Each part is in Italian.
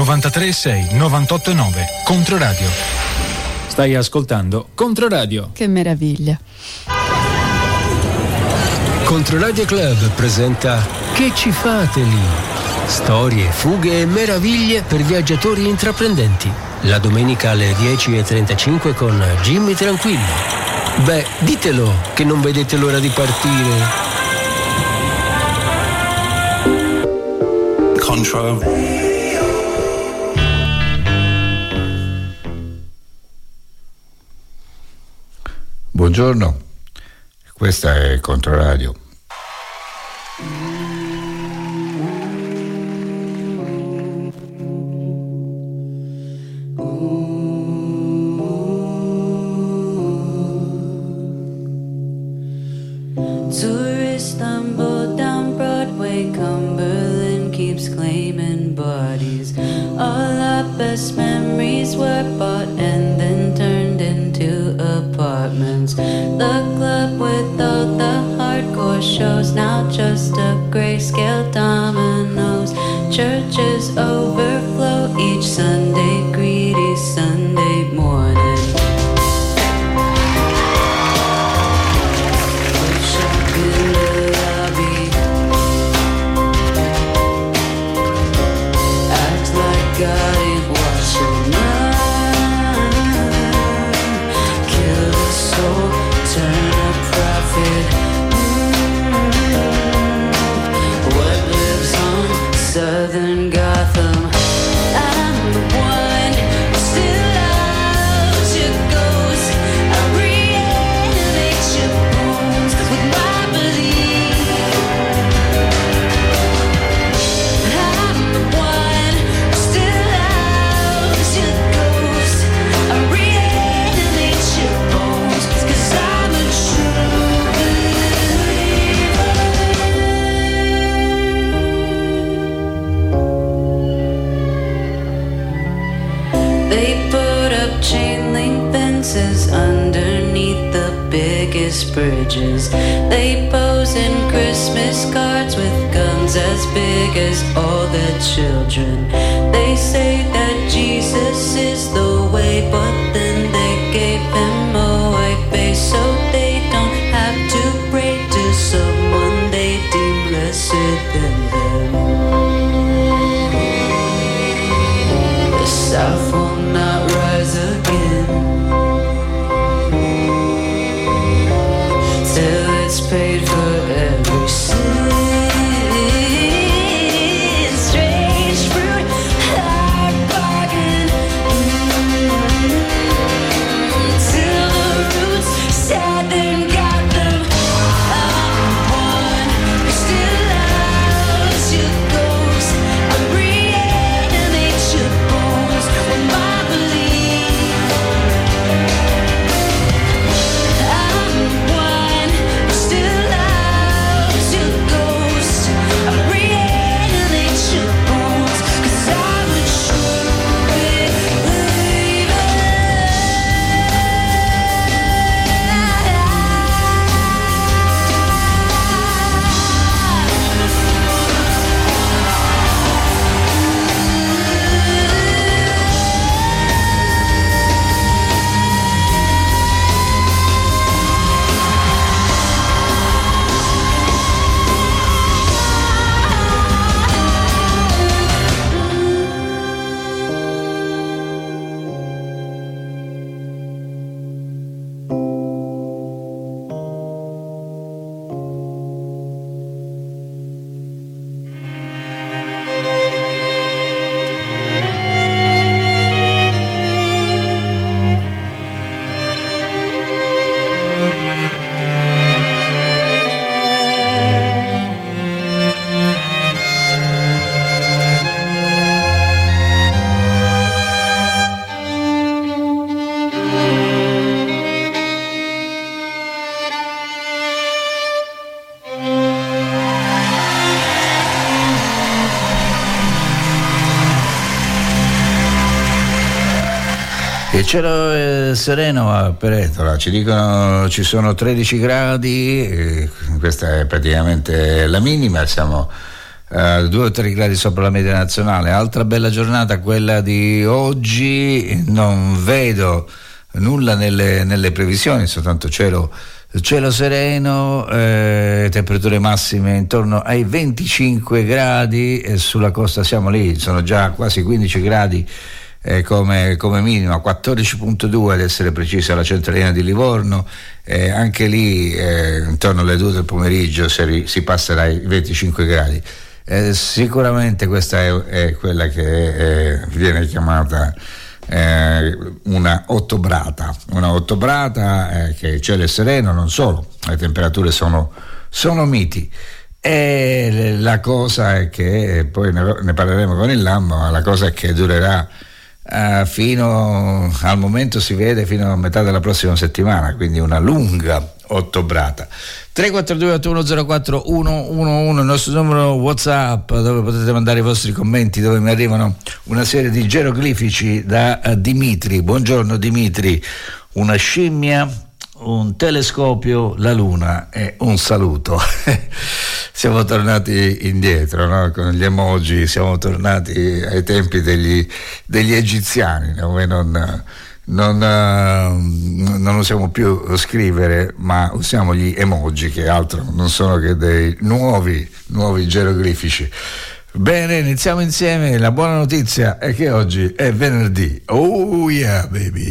93,6, 98,9. Controradio. Stai ascoltando Controradio. Che meraviglia. Controradio Club presenta Che ci fate lì? Storie, fughe e meraviglie per viaggiatori intraprendenti. La domenica alle 10:35 con Jimmy Tranquillo. Beh, ditelo che non vedete l'ora di partire. Control. Buongiorno, questa è Controradio. Tourists stumble down Broadway, Cumberland keeps claiming bodies. All our best memories were bought and then turned into apartments. The club with all the hardcore shows, now just a grayscale dominoes. Churches overflow each Sunday, greedy Sunday morning. God ain't watching none. Kill the soul, turn a profit. What lives on Southern Gotham? I'm the one who still loves your ghost. I reanimate your bones with my belief. I'm the one who still loves your ghost. I reanimate your bones 'cause I'm a true believer. They put up chain link fences underneath the biggest bridges. They pose in Christmas cards with guns as big as all their children. They say that Jesus is the way, but then they gave him a white face so they don't have to pray to someone they deem lesser than them. The South will not rise again till it's paid for every sin. Strange fruit, hard bargain. Till the roots Southern Gotham. I'm one who still loves your ghost. I reanimate your bones with my belief. I'm one who still loves your ghost. I reanimate your bones 'cause I'm a true believer. Il cielo è sereno a Peretola, ci dicono ci sono 13 gradi, questa è praticamente la minima, siamo 2 o 3 gradi sopra la media nazionale. Altra bella giornata quella di oggi, non vedo nulla nelle previsioni, soltanto cielo sereno, temperature massime intorno ai 25 gradi, e sulla costa siamo lì, sono già quasi 15 gradi come minima, 14.2 ad essere precisi alla centralina di Livorno, anche lì intorno alle 2 del pomeriggio si passerà ai 25 gradi. Sicuramente questa è quella che viene chiamata una ottobrata, che il cielo è sereno, non solo, le temperature sono miti, e la cosa è che, poi ne parleremo con il Lambo, ma la cosa è che durerà fino al momento, si vede, fino a metà della prossima settimana, quindi una lunga ottobrata. 342-8104-111 il nostro numero WhatsApp, dove potete mandare i vostri commenti, dove mi arrivano una serie di geroglifici da Dimitri. Buongiorno Dimitri. Una scimmia, un telescopio, la luna e un saluto. Siamo tornati indietro, no? Con gli emoji siamo tornati ai tempi degli egiziani. Noi non usiamo più scrivere, ma usiamo gli emoji, che altro non sono che dei nuovi geroglifici. Bene, iniziamo insieme. La buona notizia è che oggi è venerdì. Oh yeah baby.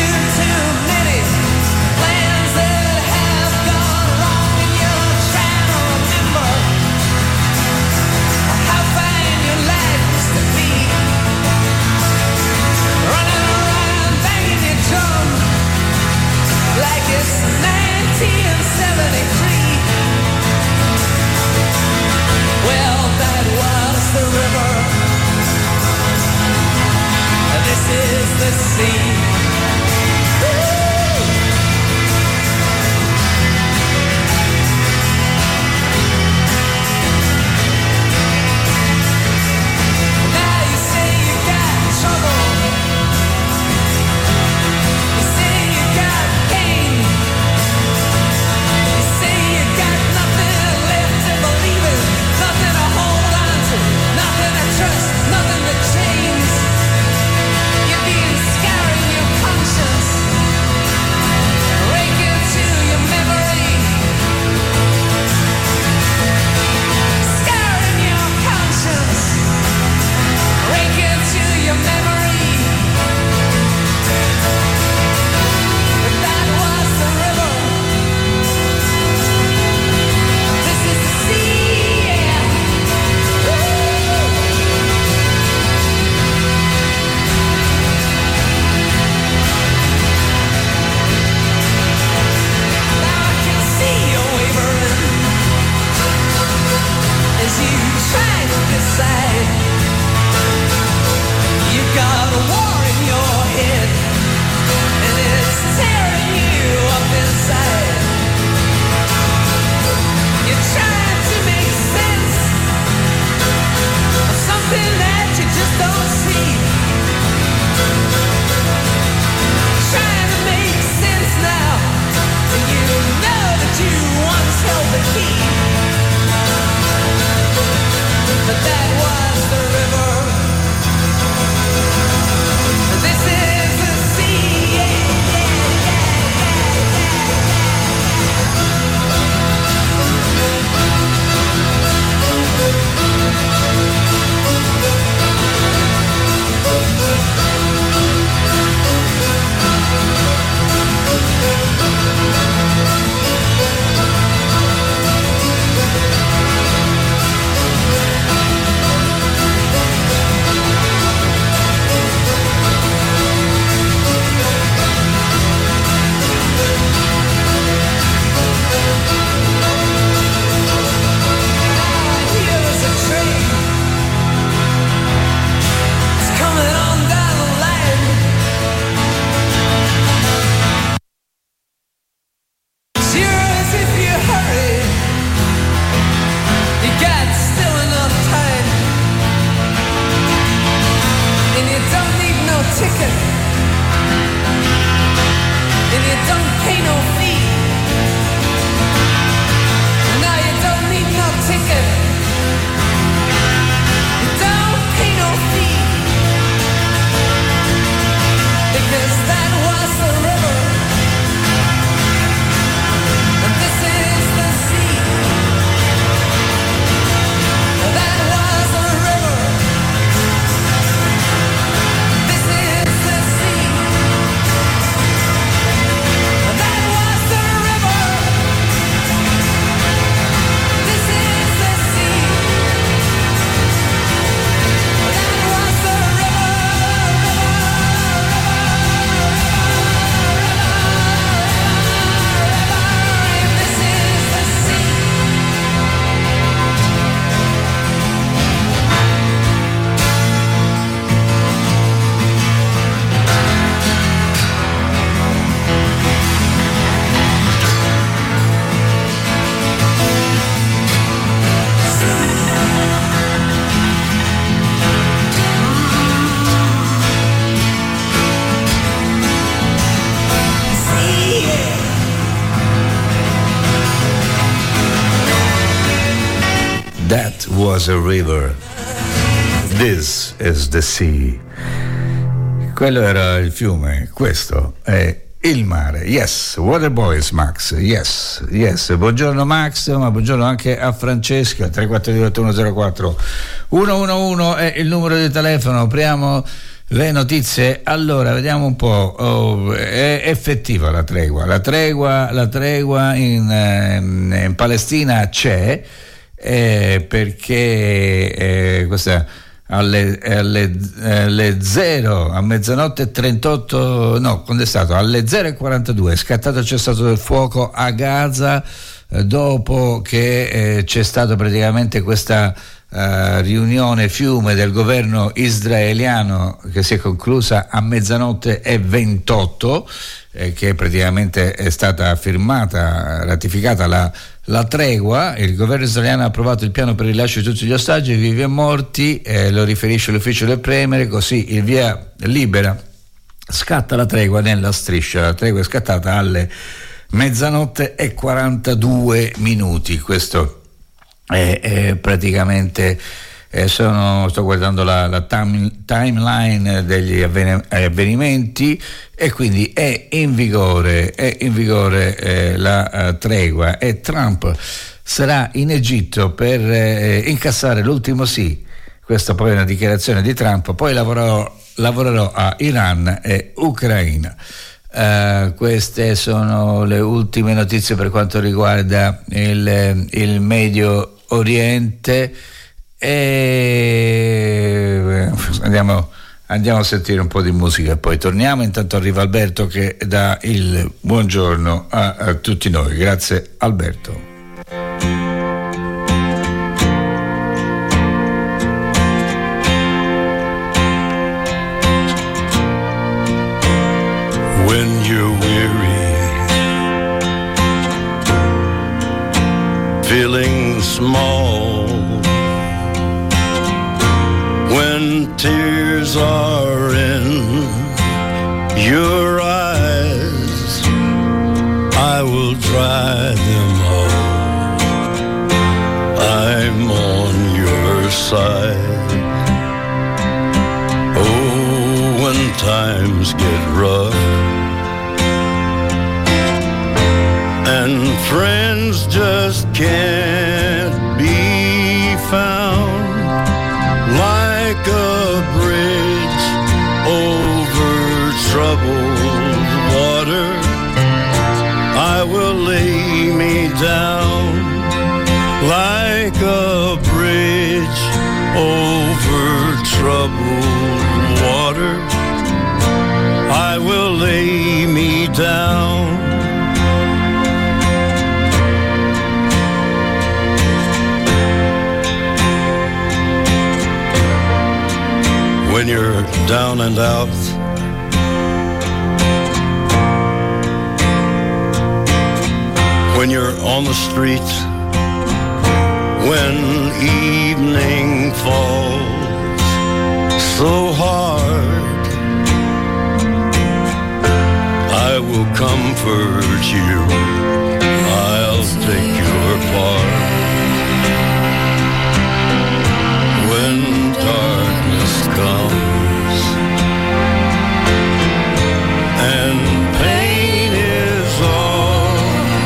Plans that have gone wrong, and you're trying That was a river, this is the sea. Quello era il fiume, questo è il mare. Yes, Waterboys Max, yes. Buongiorno Max, ma buongiorno anche a Francesca. 342104 111 è il numero di telefono. Apriamo le notizie. Allora, vediamo un po'. È effettiva la tregua. La tregua in Palestina c'è, perché questa alle 0 a mezzanotte 38, no, quando è stato? Alle 0:42 è scattato il cessato del fuoco a Gaza, dopo che c'è stata praticamente questa riunione fiume del governo israeliano che si è conclusa a mezzanotte e 28, che praticamente è stata ratificata la tregua. Il governo israeliano ha approvato il piano per il rilascio di tutti gli ostaggi, vivi e morti, lo riferisce l'ufficio del premier, così il via libera scatta la tregua nella striscia. La tregua è scattata alle mezzanotte e 42 minuti. Questo è praticamente sto guardando la timeline degli avvenimenti, e quindi è in vigore la tregua, e Trump sarà in Egitto per incassare l'ultimo sì. Questa poi è una dichiarazione di Trump. Poi lavorerò a Iran e Ucraina. Queste sono le ultime notizie per quanto riguarda il Medio Oriente, e andiamo a sentire un po' di musica e poi torniamo. Intanto arriva Alberto che dà il buongiorno a tutti noi. Grazie Alberto. When you're weary, feeling small, when tears are in your eyes, I will dry them all. I'm on your side. Oh, when times get rough and friends just can't be found, like a bridge over troubled water, I will lay me down. Like a bridge over troubled water, I will lay me down. When you're down and out, when you're on the street, when evening falls so hard, I will comfort you, I'll take your part. When darkness comes and pain is all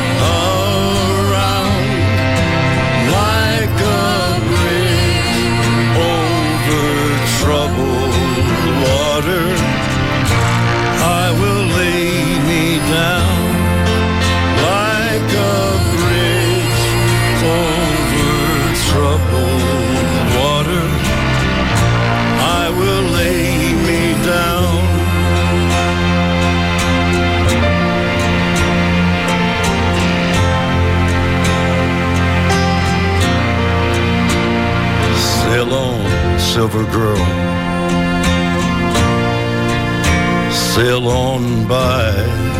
around, like a bridge over troubled water, I will lay me down. Like a bridge over troubled water, I will lay me down. Sail on, silver girl, sail on by.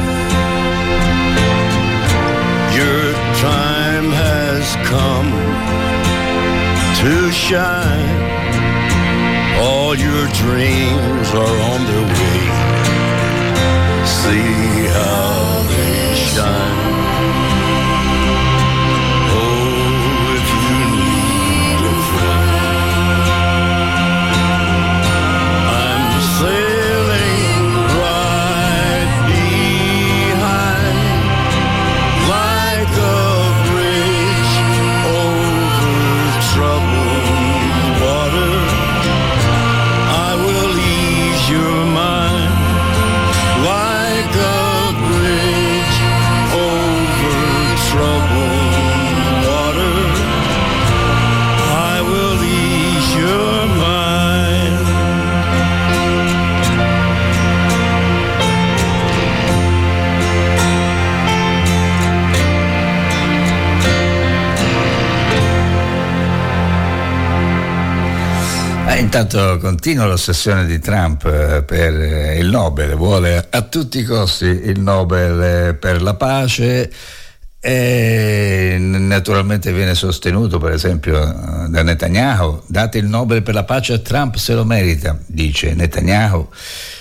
Your time has come to shine. All your dreams are on their way. See how they shine. Oh, if you need a Intanto continua l'ossessione di Trump per il Nobel, vuole a tutti i costi il Nobel per la pace e naturalmente viene sostenuto per esempio da Netanyahu: date il Nobel per la pace a Trump, se lo merita, dice Netanyahu,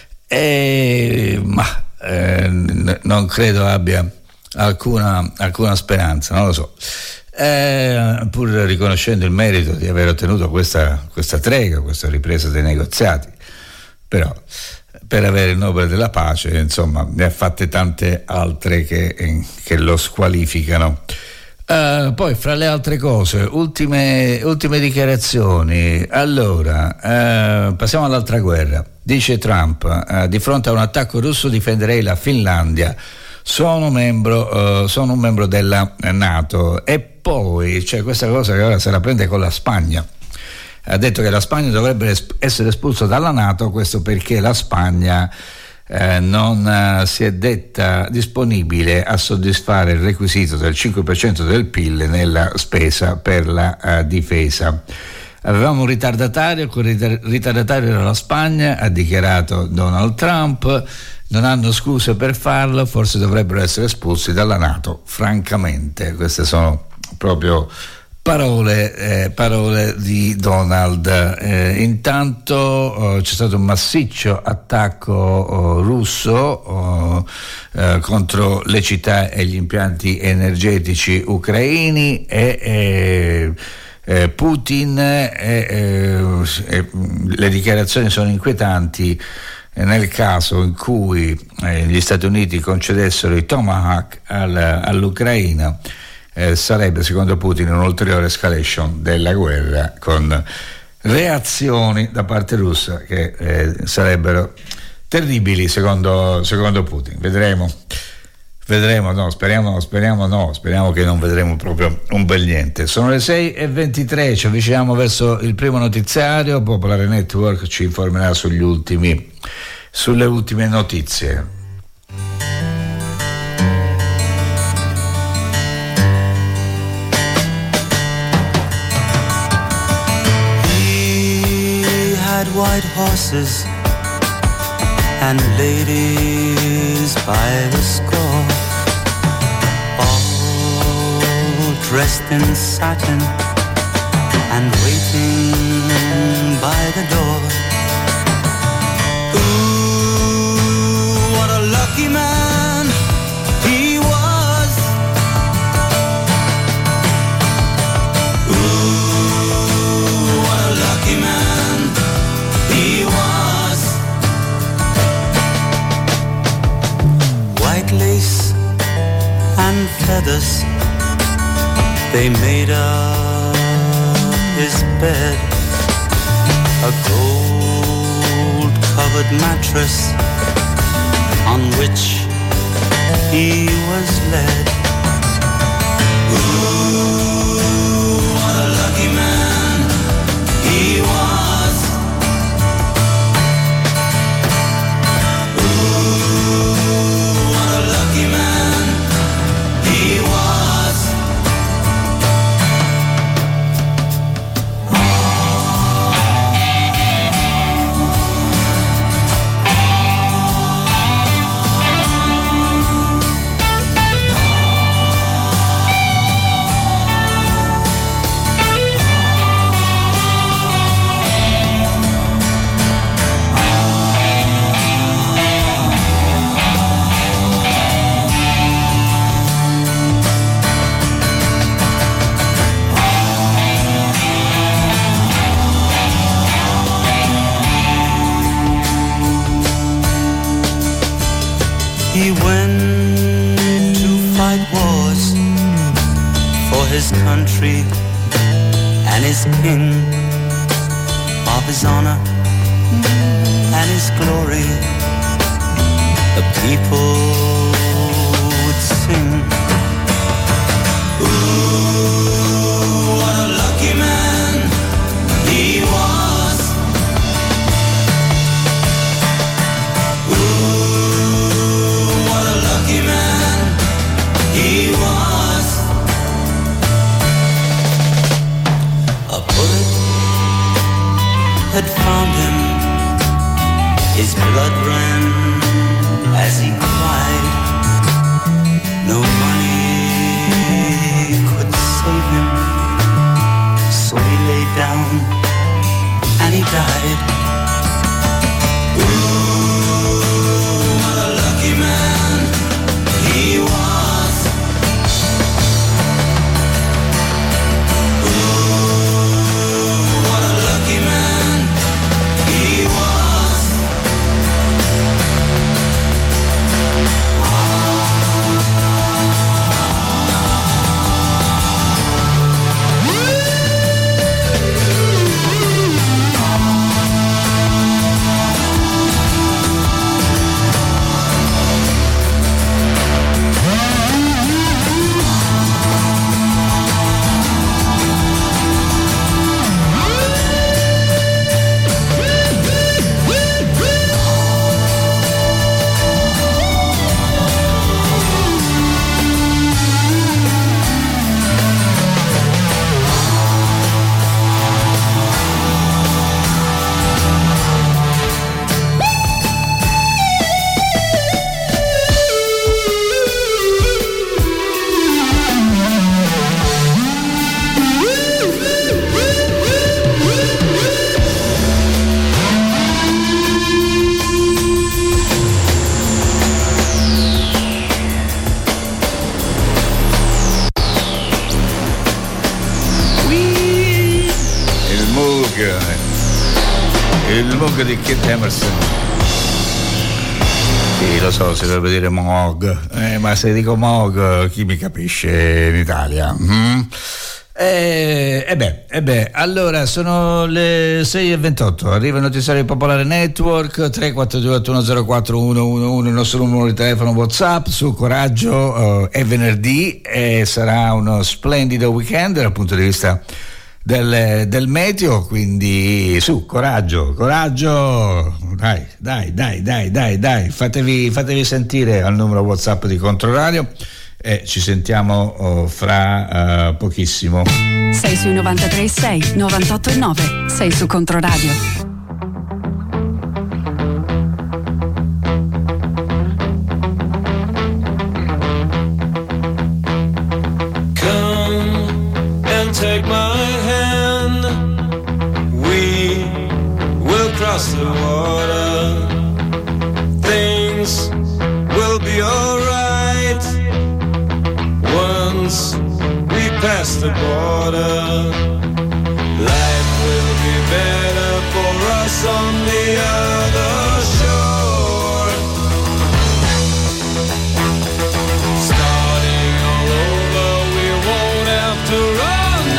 non credo abbia alcuna speranza, non lo so. Pur riconoscendo il merito di aver ottenuto questa tregua, questa ripresa dei negoziati, però per avere il Nobel della pace, insomma, ne ha fatte tante altre che lo squalificano. Poi, fra le altre cose, ultime dichiarazioni. Allora, passiamo all'altra guerra. Dice Trump: di fronte a un attacco russo difenderei la Finlandia. Sono un membro della NATO. E poi c'è questa cosa che ora se la prende con la Spagna. Ha detto che la Spagna dovrebbe essere espulsa dalla NATO, questo perché la Spagna non si è detta disponibile a soddisfare il requisito del 5% del PIL nella spesa per la difesa. Avevamo un ritardatario, quel ritardatario era la Spagna, ha dichiarato Donald Trump. Non hanno scuse per farlo, forse dovrebbero essere espulsi dalla NATO, francamente. Queste sono proprio parole di Donald. Intanto c'è stato un massiccio attacco russo contro le città e gli impianti energetici ucraini e Putin, le dichiarazioni sono inquietanti. Nel caso in cui gli Stati Uniti concedessero i Tomahawk all'Ucraina, sarebbe secondo Putin un'ulteriore escalation della guerra, con reazioni da parte russa che sarebbero terribili secondo Putin. Vedremo, no, speriamo che non vedremo proprio un bel niente. Sono le 6:23, ci avviciniamo verso il primo notiziario. Popolare Network ci informerà sulle ultime notizie. He had white horses and ladies by the score, all dressed in satin and waiting by the door. Ooh, what a lucky man he was. Ooh, what a lucky man he was. White lace and feathers, they made up his bed. A gold-covered mattress on which he was led. Ooh, what a lucky man he was. Ooh, what a lucky man he was. He went to fight wars for his country and his king, of his honor and his glory. The people would sing. Ooh, what a lucky man he was. Ooh, what a lucky man he was. A bullet had Moog di Keith Emerson. Sì, lo so, si dovrebbe dire Moog, ma se dico Moog chi mi capisce in Italia? Allora sono le 6:28, arriva il notiziario Popolare Network. 342-8104-111 il nostro numero di telefono WhatsApp. Su Coraggio, è venerdì e sarà uno splendido weekend dal punto di vista del meteo, quindi su coraggio, dai, fatevi sentire al numero WhatsApp di Controradio e ci sentiamo fra pochissimo. Sei sui 93.6, 98.9, sei su Controradio. Take my hand, we will cross the water. Things will be alright once we pass the border. Life will be better for us on the other shore. Starting all over, we won't have to run.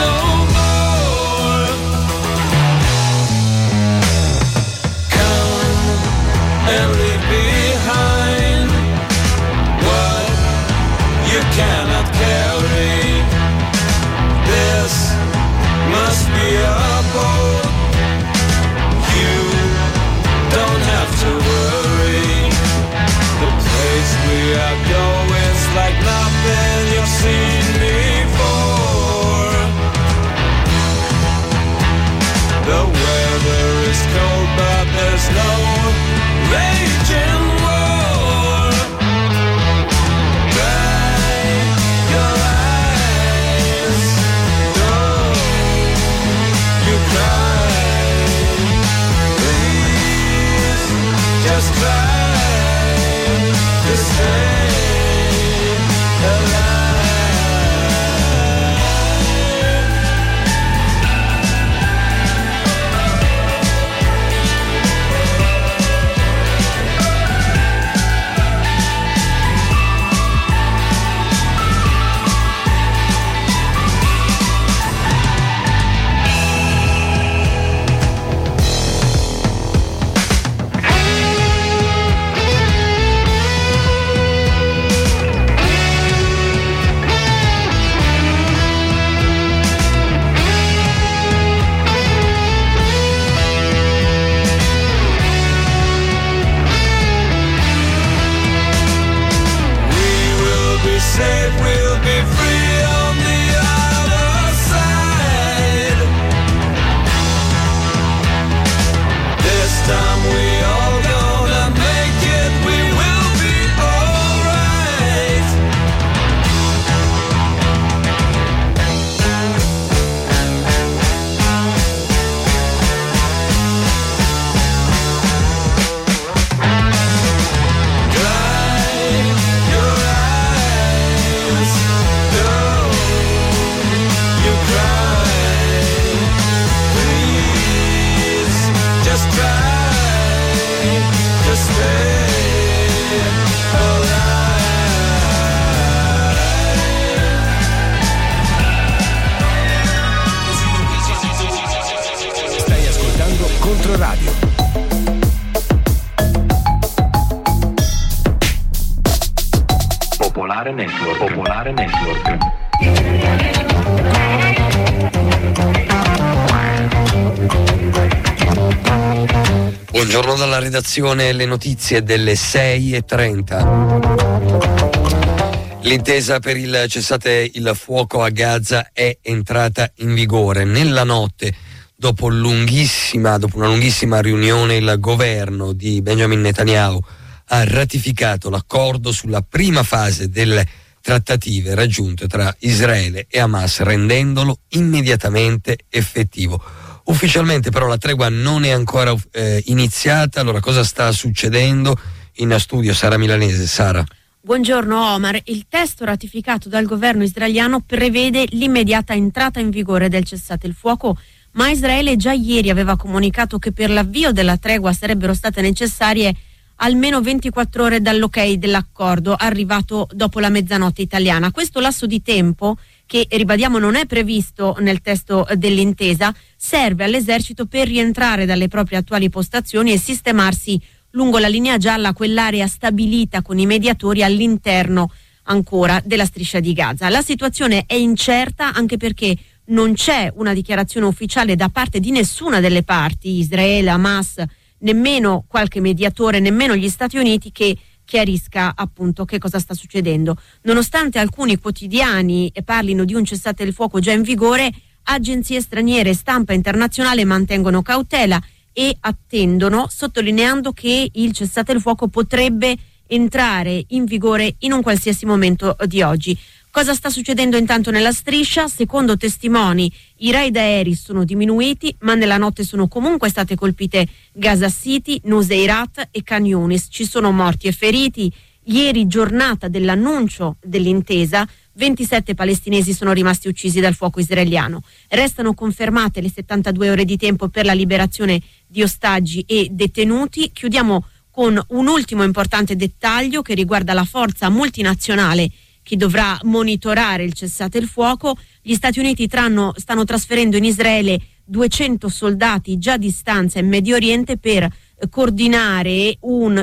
And leave behind what you cannot carry. This must be a boat. You don't have to worry. The place we are going's like nothing you've seen before. The weather is cold, but there's no raging war. Dry your eyes, don't you cry. Please, just try to stay alive. We'll be free on the other side. This time we all gonna make it. We will be alright. Dry your eyes. Don't you cry. Please, just try to stay alive. Stai ascoltando Controradio. Popolare Network. Popolare Network. Buongiorno dalla redazione, le notizie delle 6:30. L'intesa per il cessate il fuoco a Gaza è entrata in vigore. Nella notte, dopo una lunghissima riunione, il governo di Benjamin Netanyahu ha ratificato l'accordo sulla prima fase delle trattative raggiunte tra Israele e Hamas, rendendolo immediatamente effettivo. Ufficialmente però la tregua non è ancora iniziata. Allora cosa sta succedendo? In studio Sara Milanese. Sara. Buongiorno Omar, il testo ratificato dal governo israeliano prevede l'immediata entrata in vigore del cessate il fuoco, ma Israele già ieri aveva comunicato che per l'avvio della tregua sarebbero state necessarie almeno 24 ore dall'ok dell'accordo arrivato dopo la mezzanotte italiana. Questo lasso di tempo, che ribadiamo non è previsto nel testo dell'intesa, serve all'esercito per rientrare dalle proprie attuali postazioni e sistemarsi lungo la linea gialla, quell'area stabilita con i mediatori all'interno ancora della striscia di Gaza. La situazione è incerta anche perché non c'è una dichiarazione ufficiale da parte di nessuna delle parti, Israele, Hamas, nemmeno qualche mediatore, nemmeno gli Stati Uniti, che chiarisca appunto che cosa sta succedendo. Nonostante alcuni quotidiani parlino di un cessate il fuoco già in vigore, agenzie straniere e stampa internazionale mantengono cautela e attendono, sottolineando che il cessate il fuoco potrebbe entrare in vigore in un qualsiasi momento di oggi. Cosa sta succedendo intanto nella striscia? Secondo testimoni, i raid aerei sono diminuiti, ma nella notte sono comunque state colpite Gaza City, Nuseirat e Khan Yunis. Ci sono morti e feriti. Ieri, giornata dell'annuncio dell'intesa, 27 palestinesi sono rimasti uccisi dal fuoco israeliano. Restano confermate le 72 ore di tempo per la liberazione di ostaggi e detenuti. Chiudiamo con un ultimo importante dettaglio che riguarda la forza multinazionale che dovrà monitorare il cessate il fuoco. Gli Stati Uniti stanno trasferendo in Israele 200 soldati già a distanza in Medio Oriente per coordinare un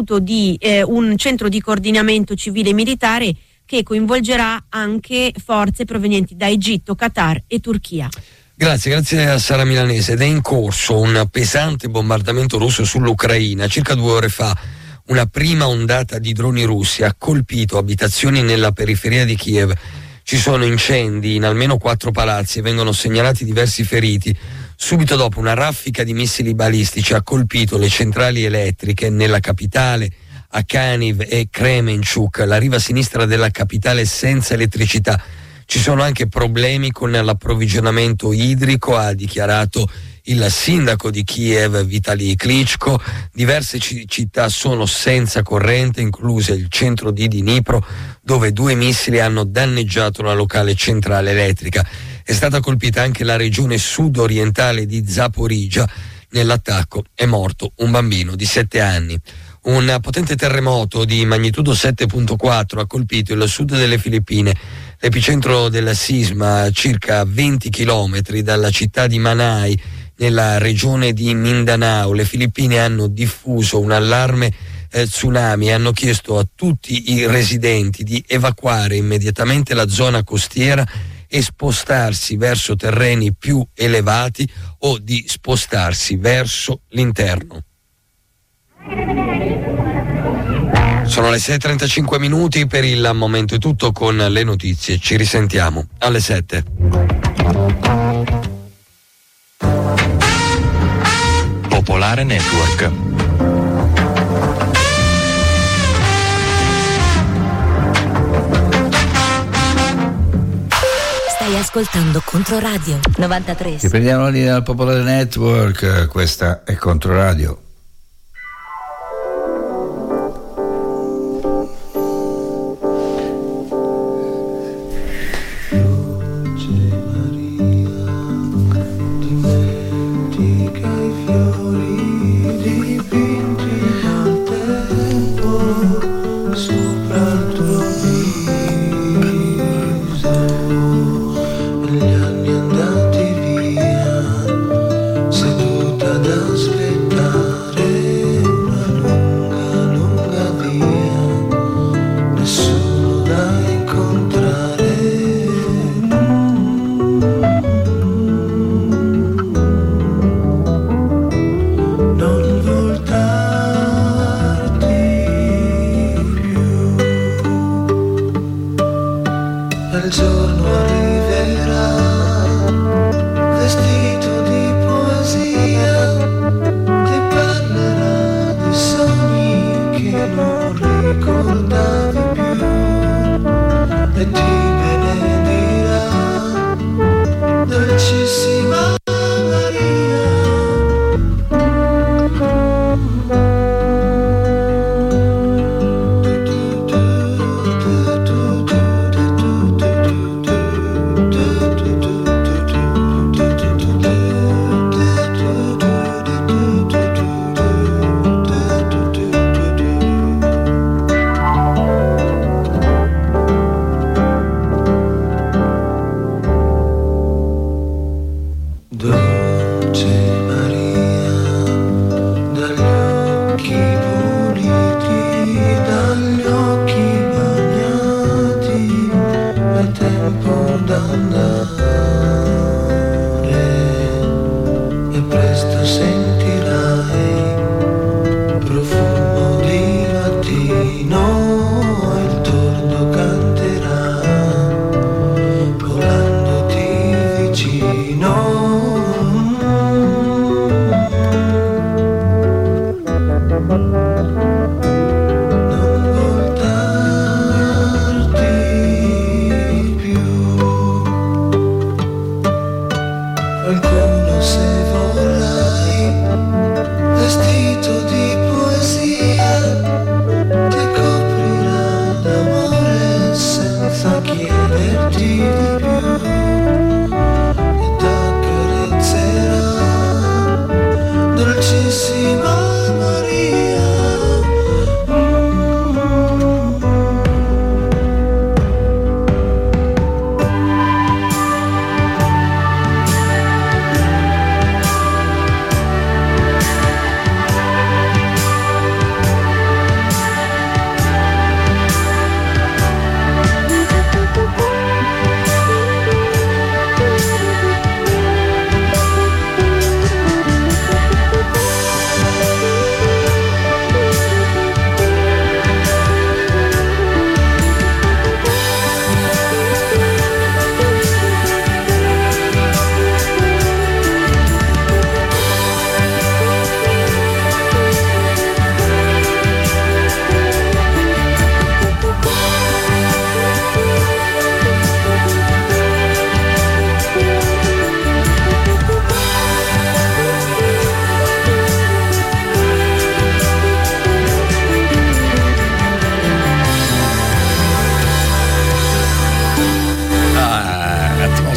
centro di coordinamento civile e militare che coinvolgerà anche forze provenienti da Egitto, Qatar e Turchia. Grazie a Sara Milanese. Ed è in corso un pesante bombardamento russo sull'Ucraina. Circa 2 ore fa una prima ondata di droni russi ha colpito abitazioni nella periferia di Kiev. Ci sono incendi in almeno 4 palazzi e vengono segnalati diversi feriti. Subito dopo una raffica di missili balistici ha colpito le centrali elettriche nella capitale, a Kaniv e Kremenchuk, la riva sinistra della capitale senza elettricità. Ci sono anche problemi con l'approvvigionamento idrico, ha dichiarato il sindaco di Kiev Vitali Klitschko. Diverse città sono senza corrente, incluse il centro di Dnipro, dove 2 missili hanno danneggiato la locale centrale elettrica. È stata colpita anche la regione sud-orientale di Zaporizhzhia. Nell'attacco è morto un bambino di 7 anni. Un potente terremoto di magnitudo 7.4 ha colpito il sud delle Filippine. L'epicentro del sisma a circa 20 chilometri dalla città di Manay, nella regione di Mindanao. Le Filippine hanno diffuso un allarme tsunami e hanno chiesto a tutti i residenti di evacuare immediatamente la zona costiera e spostarsi verso terreni più elevati o di spostarsi verso l'interno. Sono le 6:35 minuti, per il momento è tutto con le notizie. Ci risentiamo alle 7. Popolare Network. Stai ascoltando Controradio 93. Riprendiamo la linea dal Popolare Network, questa è Controradio.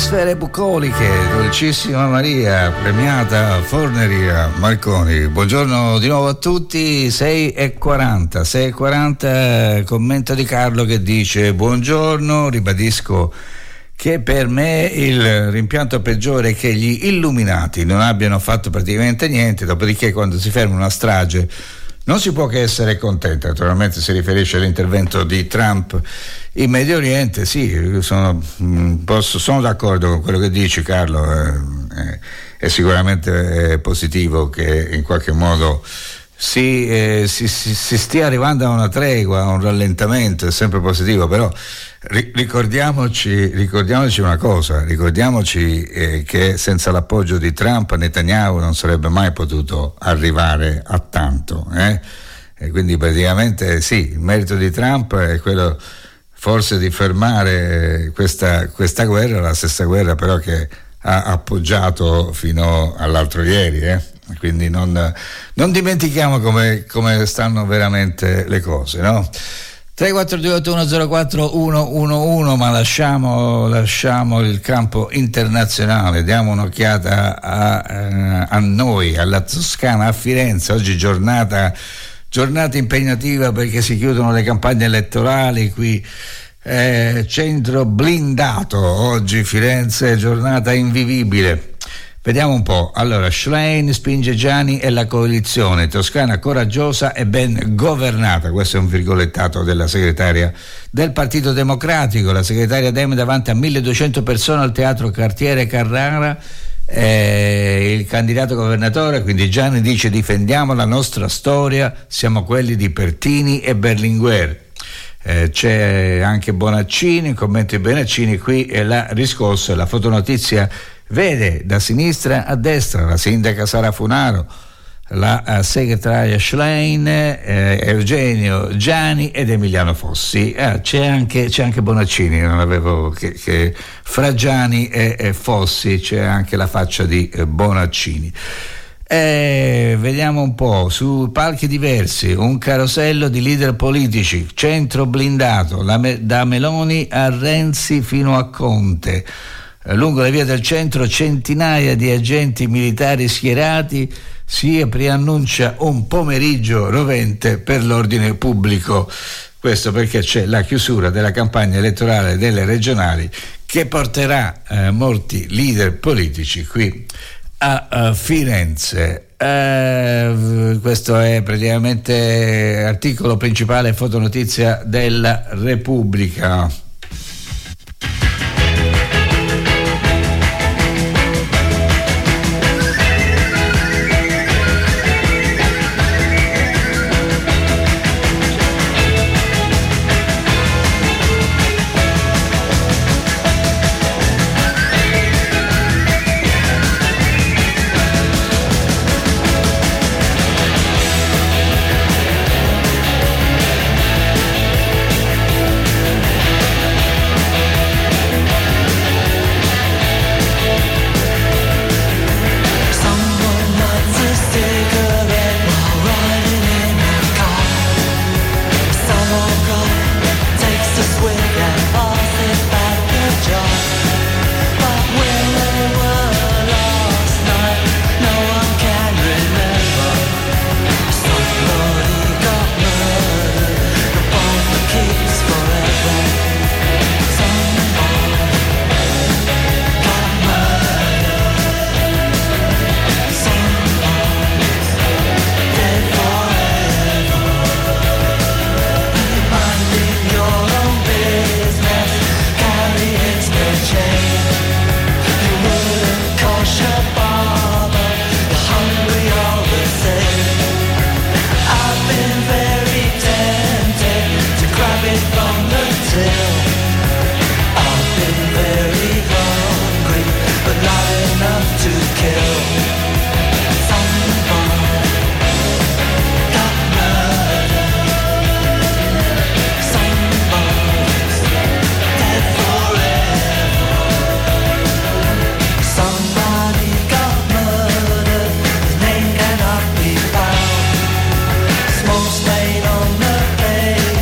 Sfere bucoliche, dolcissima Maria, premiata Forneria Marconi. Buongiorno di nuovo a tutti, 6:40, commento di Carlo che dice: buongiorno, ribadisco che per me il rimpianto peggiore è che gli illuminati non abbiano fatto praticamente niente, dopodiché quando si ferma una strage non si può che essere contenti. Naturalmente si riferisce all'intervento di Trump in Medio Oriente. Sì, sono d'accordo con quello che dici, Carlo. È sicuramente positivo che in qualche modo si stia arrivando a una tregua, a un rallentamento. È sempre positivo, però ricordiamoci una cosa, che senza l'appoggio di Trump Netanyahu non sarebbe mai potuto arrivare a tanto, e quindi praticamente sì, il merito di Trump è quello forse di fermare questa guerra, la stessa guerra però che ha appoggiato fino all'altro ieri, quindi non dimentichiamo come stanno veramente le cose, no? 342810411, ma lasciamo il campo internazionale, diamo un'occhiata a noi, alla Toscana, a Firenze. Oggi giornata impegnativa perché si chiudono le campagne elettorali qui. Centro blindato oggi Firenze, giornata invivibile. Vediamo un po'. Allora, Schlein spinge Gianni e la coalizione. Toscana coraggiosa e ben governata. Questo è un virgolettato della segretaria del Partito Democratico. La segretaria Dem davanti a 1200 persone al teatro Cartiere Carrara. Il candidato governatore, quindi Gianni, dice: difendiamo la nostra storia, siamo quelli di Pertini e Berlinguer. C'è anche Bonaccini, il commento di Bonaccini, qui è la riscossa, la fotonotizia vede da sinistra a destra la sindaca Sara Funaro, la segretaria Schlein, Eugenio Gianni ed Emiliano Fossi. C'è anche Bonaccini, non avevo che fra Gianni e Fossi c'è anche la faccia di Bonaccini. Vediamo un po', su palchi diversi, un carosello di leader politici, centro blindato, da Meloni a Renzi fino a Conte. Lungo le vie del centro centinaia di agenti militari schierati, si preannuncia un pomeriggio rovente per l'ordine pubblico. Questo perché c'è la chiusura della campagna elettorale delle regionali che porterà molti leader politici qui a Firenze. Questo è praticamente articolo principale, fotonotizia della Repubblica.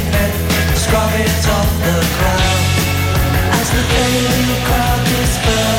As the failing crowd disperses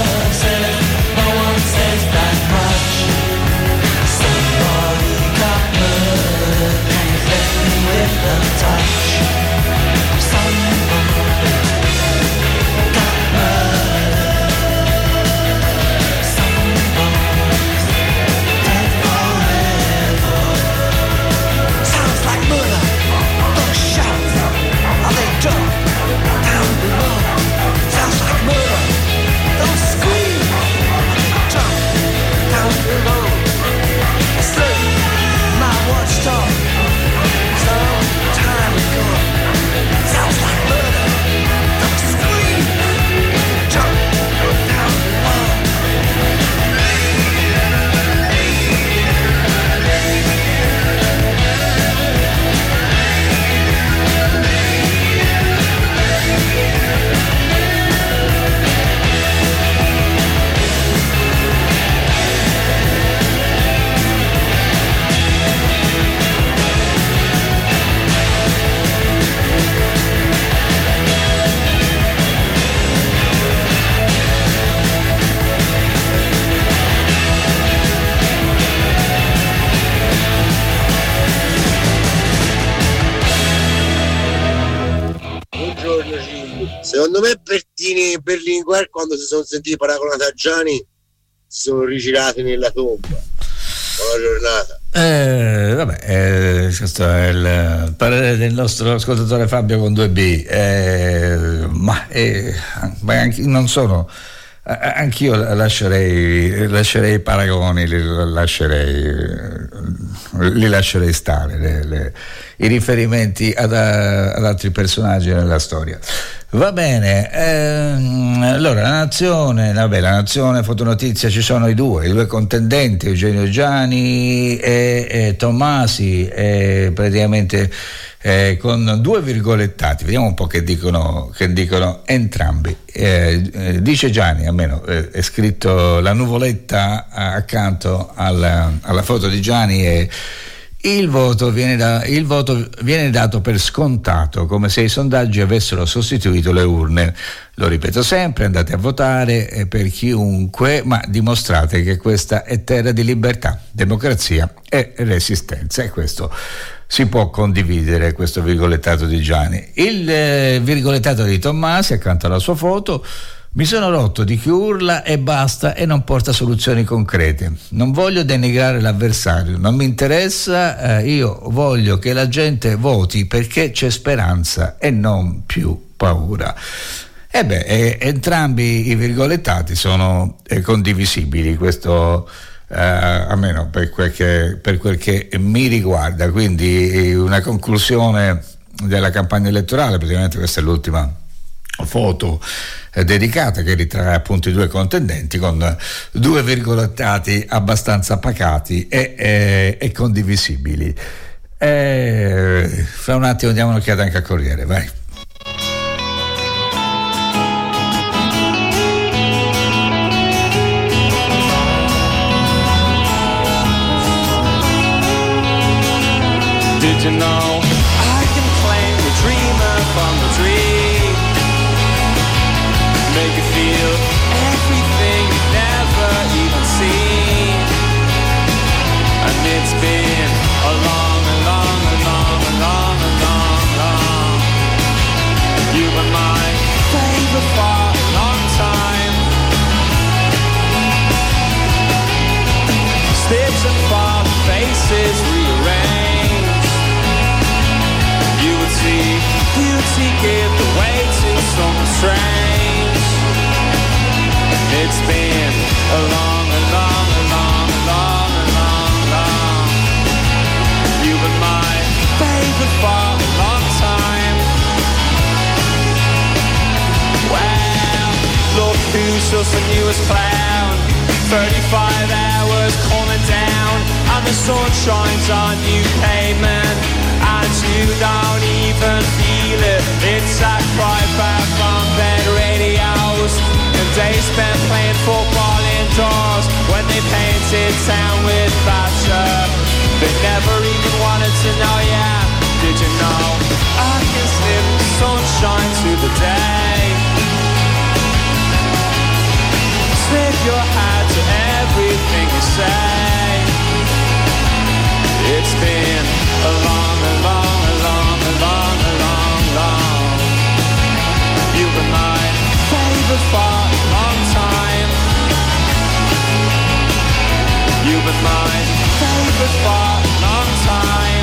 Secondo me Pertini e Berlinguer, quando si sono sentiti paragonati a Gianni, si sono rigirati nella tomba. Buona giornata. Questo è il parere del nostro ascoltatore Fabio con 2B, ma non sono. Anch'io lascerei i paragoni, li lascerei stare, i riferimenti ad altri personaggi nella storia. Va bene, allora la nazione, fotonotizia, ci sono i due contendenti, Eugenio Giani e Tommasi, praticamente con 2 virgolettati, vediamo un po' che dicono entrambi. Dice Giani, almeno è scritto la nuvoletta accanto alla foto di Giani, e il voto viene dato per scontato, come se i sondaggi avessero sostituito le urne. Lo ripeto sempre, andate a votare per chiunque, ma dimostrate che questa è terra di libertà, democrazia e resistenza, e questo si può condividere, questo virgolettato di Giani. Il virgolettato di Tommasi accanto alla sua foto: mi sono rotto di chi urla e basta e non porta soluzioni concrete. Non voglio denigrare l'avversario, non mi interessa, io voglio che la gente voti perché c'è speranza e non più paura. Entrambi i virgolettati sono condivisibili, questo almeno per quel che mi riguarda. Quindi una conclusione della campagna elettorale, praticamente questa è l'ultima foto dedicata, che ritrae appunto i 2 contendenti con 2 virgolettati abbastanza pacati e condivisibili. Fra un attimo diamo un'occhiata anche al Corriere, vai. Did you know I can claim the dreamer from the dream? Make you feel everything you've never even seen. And it's been a long. You were my favorite for a long time. Steps and far faces rearranged. You would see beauty give the way to something strange. It's been a long. You were my favorite for a long time. Well, look who's just the newest clown. 35 hours coming down, and the sun shines on you pavement, and you don't even feel it. It's a cry back from bed radios, and they spent playing football indoors when they painted town with Thatcher. They never even wanted to know ya. Did you know I can slip sunshine to the day? Slip your hat to everything you say. It's been a long. You've been my favorite for a long time. You've been my favorite for a long time.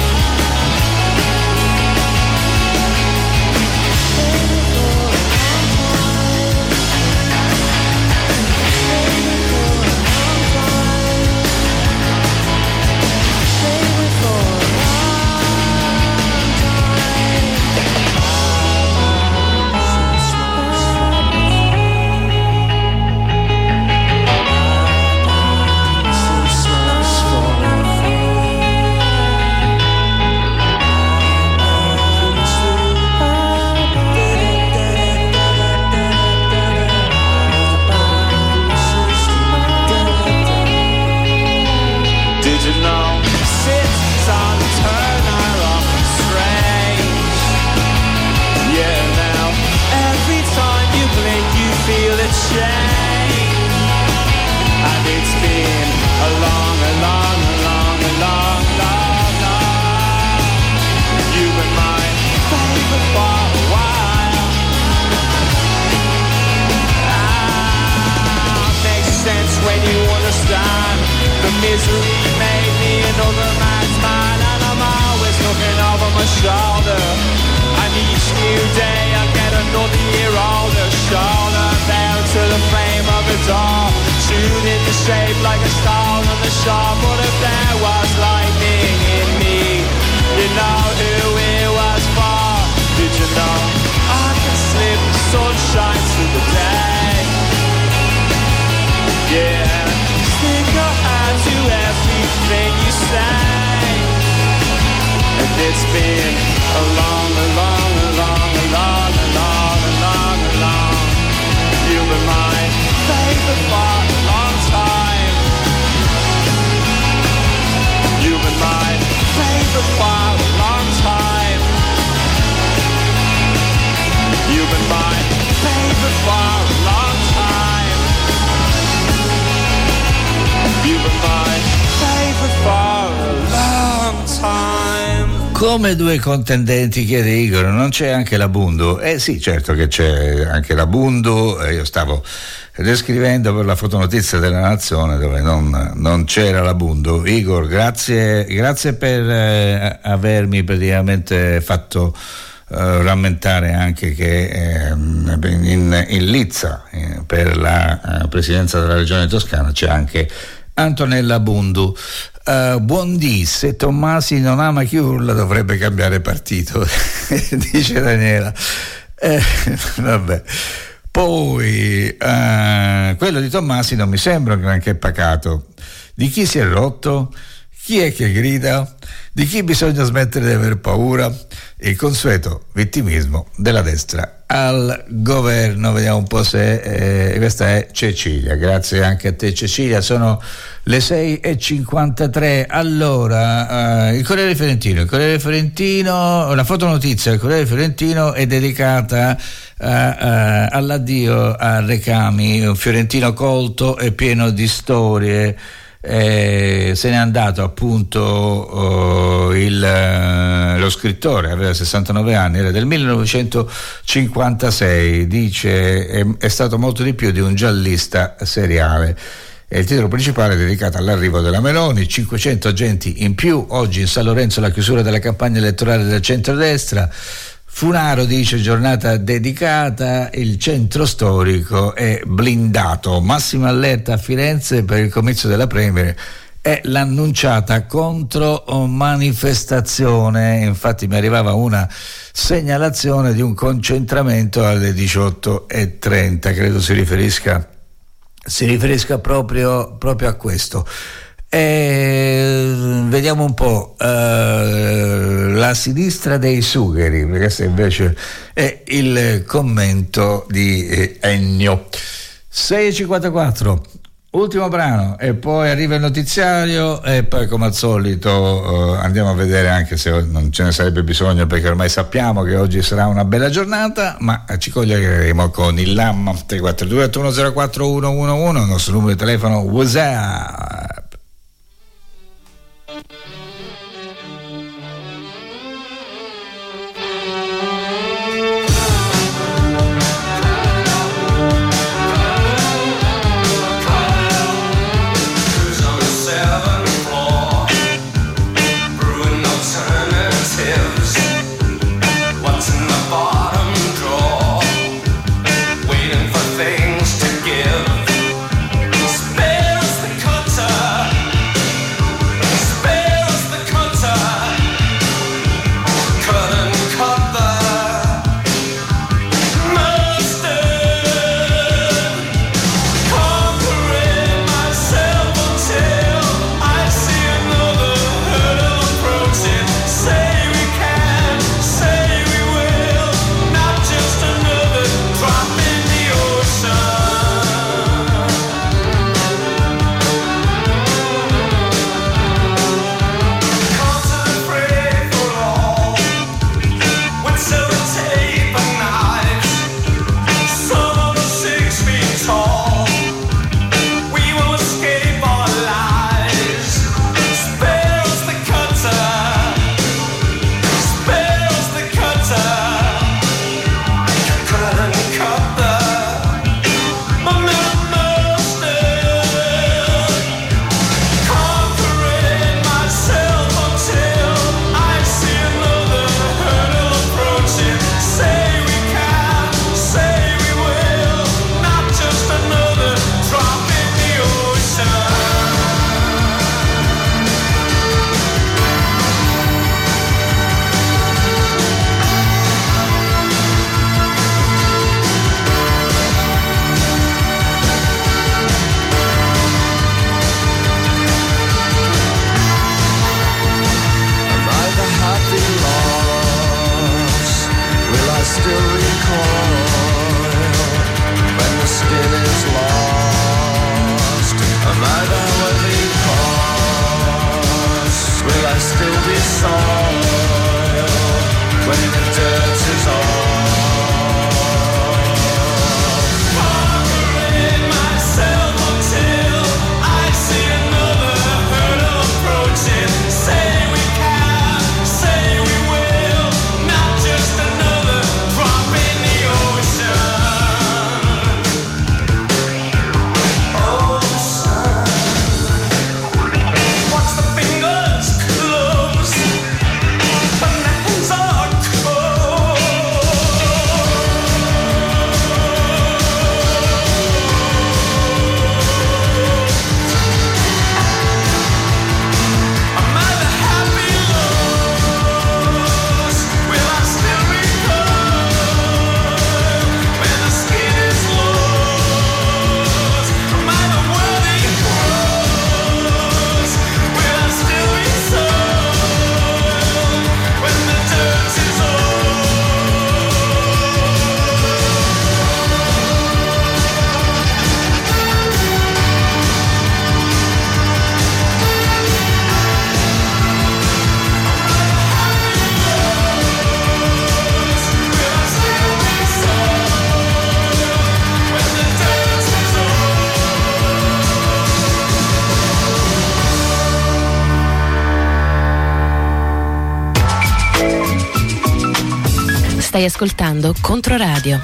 The misery made me another man's man, and I'm always looking over my shoulder. And each new day I get another year older, shoulder down to the frame of a door, tuned into shape like a stone on the shore. But if there was lightning in me, you know who it was for. Did you know I can slip the sunshine through the day? Yeah, stick your hand to everything you say. And it's been a long, a long, a long, a long, a long, a long, a long. You've been my favorite for a long time. You've been my favorite for a long time. You've been my favorite for a long time. You've been my favorite for a long time. Come due contendenti, chiede Igor, non c'è anche la Bundu? Sì, certo che c'è anche la Bundu. Io stavo descrivendo per la fotonotizia della Nazione dove non c'era la Bundu. Igor, grazie per avermi praticamente fatto rammentare anche che in lizza per la presidenza della regione Toscana c'è anche Antonella Bundu. Buondì, se Tommasi non ama chi urla dovrebbe cambiare partito, dice Daniela. Vabbè. Poi quello di Tommasi non mi sembra un granché pacato. Di chi si è rotto? Chi è che grida? Di chi bisogna smettere di aver paura? Il consueto vittimismo della destra al governo. Vediamo un po' se questa è Cecilia. Grazie anche a te, Cecilia. Sono le 6:53. Allora, il Corriere Fiorentino, la fotonotizia del Corriere Fiorentino è dedicata all'addio a Recami, un fiorentino colto e pieno di storie. Se n'è andato appunto lo scrittore, aveva 69 anni, era del 1956, dice è stato molto di più di un giallista seriale. E il titolo principale è dedicato all'arrivo della Meloni, 500 agenti in più, oggi in San Lorenzo la chiusura della campagna elettorale del centrodestra. Funaro dice giornata dedicata, il centro storico è blindato, massima allerta a Firenze per il comizio della Premier è l'annunciata contromanifestazione. Infatti mi arrivava una segnalazione di un concentramento alle 18:30, credo si riferisca proprio a questo. Vediamo un po' la sinistra dei sugheri, perché questo invece è il commento di Ennio. 6:54, ultimo brano e poi arriva il notiziario e poi come al solito andiamo a vedere, anche se non ce ne sarebbe bisogno perché ormai sappiamo che oggi sarà una bella giornata, ma ci coglieremo con il LAM 342 8104 111, il nostro numero di telefono WhatsApp. Waiting for things to give. Spills the cutter. Stai ascoltando Controradio.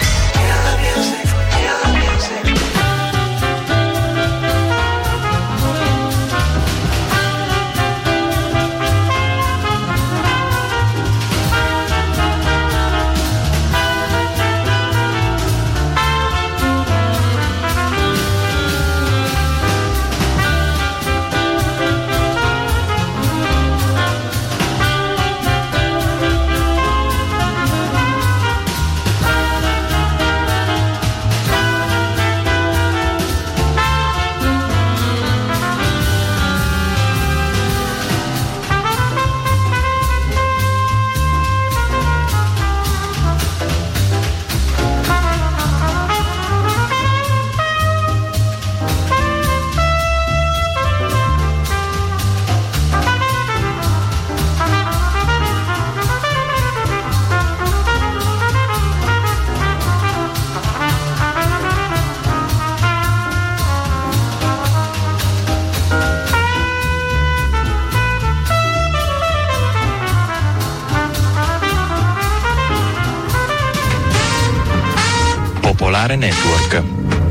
Popolare Network.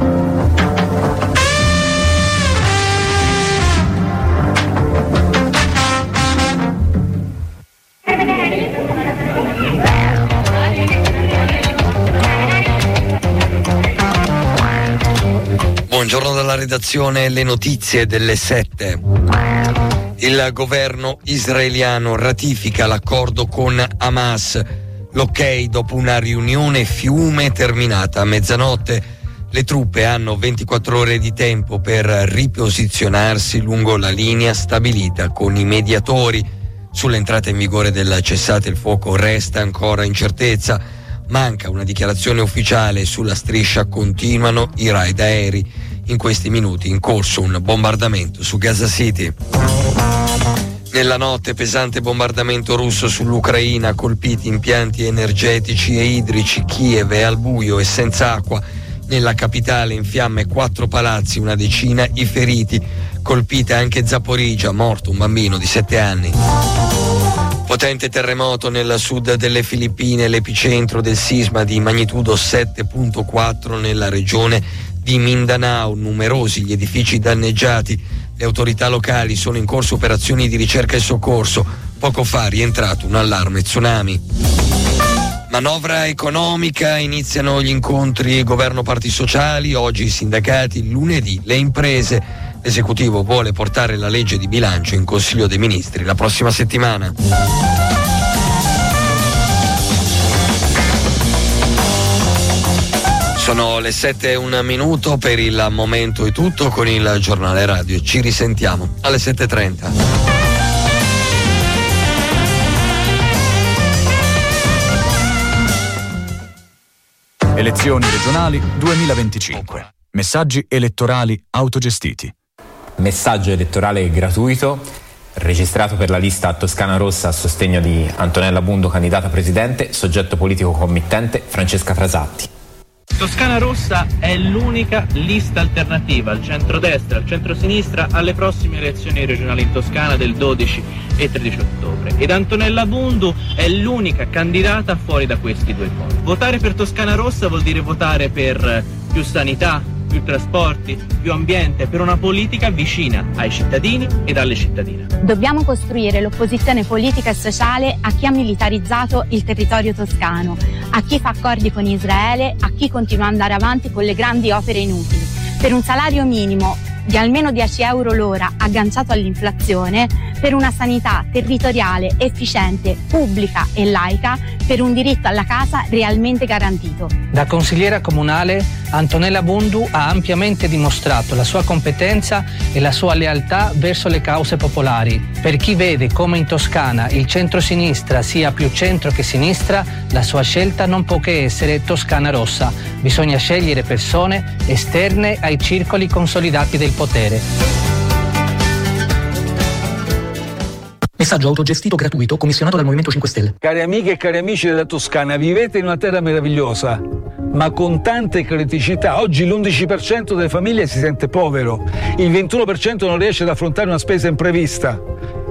Buongiorno dalla redazione, le notizie delle 7. Il governo israeliano ratifica l'accordo con Hamas. L'ok dopo una riunione fiume terminata a mezzanotte. Le truppe hanno 24 ore di tempo per riposizionarsi lungo la linea stabilita con i mediatori. Sull'entrata in vigore del cessate il fuoco resta ancora incertezza. Manca una dichiarazione ufficiale. Sulla striscia continuano i raid aerei. In questi minuti in corso un bombardamento su Gaza City. Nella notte pesante bombardamento russo sull'Ucraina, colpiti impianti energetici e idrici, Kiev è al buio e senza acqua. Nella capitale in fiamme 4 palazzi, una decina i feriti. Colpita anche Zaporizhzhia, morto un bambino di 7 anni. Potente terremoto nel sud delle Filippine, l'epicentro del sisma di magnitudo 7.4 nella regione di Mindanao, numerosi gli edifici danneggiati. Le autorità locali sono in corso operazioni di ricerca e soccorso. Poco fa è rientrato un allarme tsunami. Manovra economica, iniziano gli incontri governo-parti sociali, oggi i sindacati, lunedì le imprese. L'esecutivo vuole portare la legge di bilancio in Consiglio dei Ministri la prossima settimana. Sono le 7:01. Per il momento è tutto con il giornale radio. Ci risentiamo alle 7:30. Elezioni regionali 2025. Messaggi elettorali autogestiti. Messaggio elettorale gratuito registrato per la lista Toscana Rossa a sostegno di Antonella Bundu, candidata presidente, soggetto politico committente Francesca Frasatti. Toscana Rossa è l'unica lista alternativa al centrodestra, al centrosinistra alle prossime elezioni regionali in Toscana del 12 e 13 ottobre. Ed Antonella Bundu è l'unica candidata fuori da questi due poli. Votare per Toscana Rossa vuol dire votare per più sanità, più trasporti, più ambiente, per una politica vicina ai cittadini ed alle cittadine. Dobbiamo costruire l'opposizione politica e sociale a chi ha militarizzato il territorio toscano, a chi fa accordi con Israele, a chi continua ad andare avanti con le grandi opere inutili. Per un salario minimo di almeno 10 euro l'ora agganciato all'inflazione, per una sanità territoriale, efficiente, pubblica e laica, per un diritto alla casa realmente garantito. Da consigliera comunale, Antonella Bundu ha ampiamente dimostrato la sua competenza e la sua lealtà verso le cause popolari. Per chi vede come in Toscana il centro-sinistra sia più centro che sinistra, la sua scelta non può che essere Toscana Rossa. Bisogna scegliere persone esterne ai circoli consolidati del potere. Messaggio autogestito gratuito commissionato dal Movimento 5 Stelle. Cari amiche e cari amici della Toscana, vivete in una terra meravigliosa, ma con tante criticità. Oggi l'11% delle famiglie si sente povero, il 21% non riesce ad affrontare una spesa imprevista.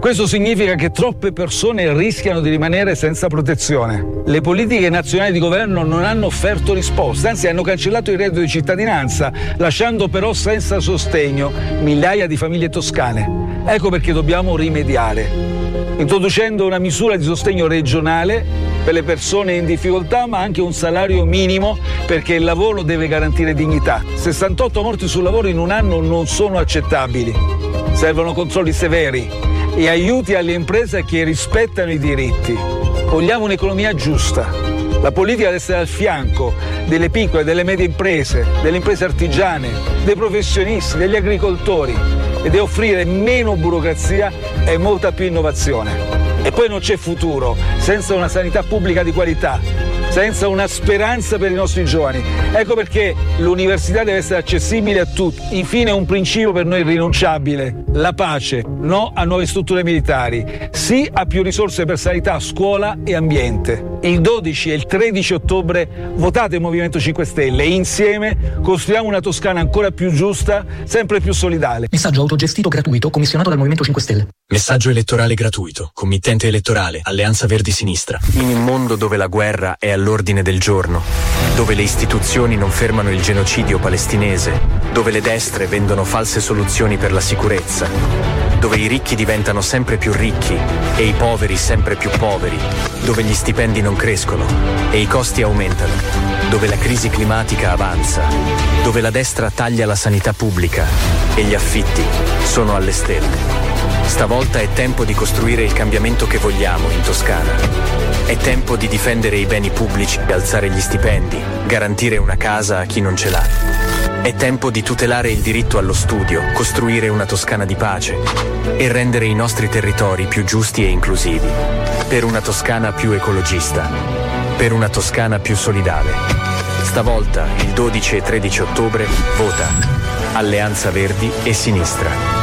Questo significa che troppe persone rischiano di rimanere senza protezione. Le politiche nazionali di governo non hanno offerto risposte, anzi hanno cancellato il reddito di cittadinanza, lasciando però senza sostegno migliaia di famiglie toscane. Ecco perché dobbiamo rimediare, introducendo una misura di sostegno regionale per le persone in difficoltà, ma anche un salario minimo, perché il lavoro deve garantire dignità. 68 morti sul lavoro in un anno non sono accettabili. Servono controlli severi e aiuti alle imprese che rispettano i diritti. Vogliamo un'economia giusta. La politica deve essere al fianco delle piccole e delle medie imprese, delle imprese artigiane, dei professionisti, degli agricoltori, e deve offrire meno burocrazia e molta più innovazione. E poi non c'è futuro senza una sanità pubblica di qualità, senza una speranza per i nostri giovani. Ecco perché l'università deve essere accessibile a tutti. Infine un principio per noi irrinunciabile: la pace, no a nuove strutture militari, sì a più risorse per sanità, scuola e ambiente. Il 12 e il 13 ottobre votate il Movimento 5 Stelle e insieme costruiamo una Toscana ancora più giusta, sempre più solidale. Messaggio autogestito gratuito commissionato dal Movimento 5 Stelle. Messaggio elettorale gratuito. Committente elettorale Alleanza Verdi Sinistra. In un mondo dove la guerra è all'ordine del giorno, dove le istituzioni non fermano il genocidio palestinese, dove le destre vendono false soluzioni per la sicurezza, dove i ricchi diventano sempre più ricchi e i poveri sempre più poveri, dove gli stipendi non crescono e i costi aumentano, dove la crisi climatica avanza, dove la destra taglia la sanità pubblica e gli affitti sono alle stelle. Stavolta è tempo di costruire il cambiamento che vogliamo in Toscana. È tempo di difendere i beni pubblici, alzare gli stipendi, garantire una casa a chi non ce l'ha. È tempo di tutelare il diritto allo studio, costruire una Toscana di pace e rendere i nostri territori più giusti e inclusivi. Per una Toscana più ecologista, per una Toscana più solidale. Stavolta, il 12 e 13 ottobre, vota Alleanza Verdi e Sinistra.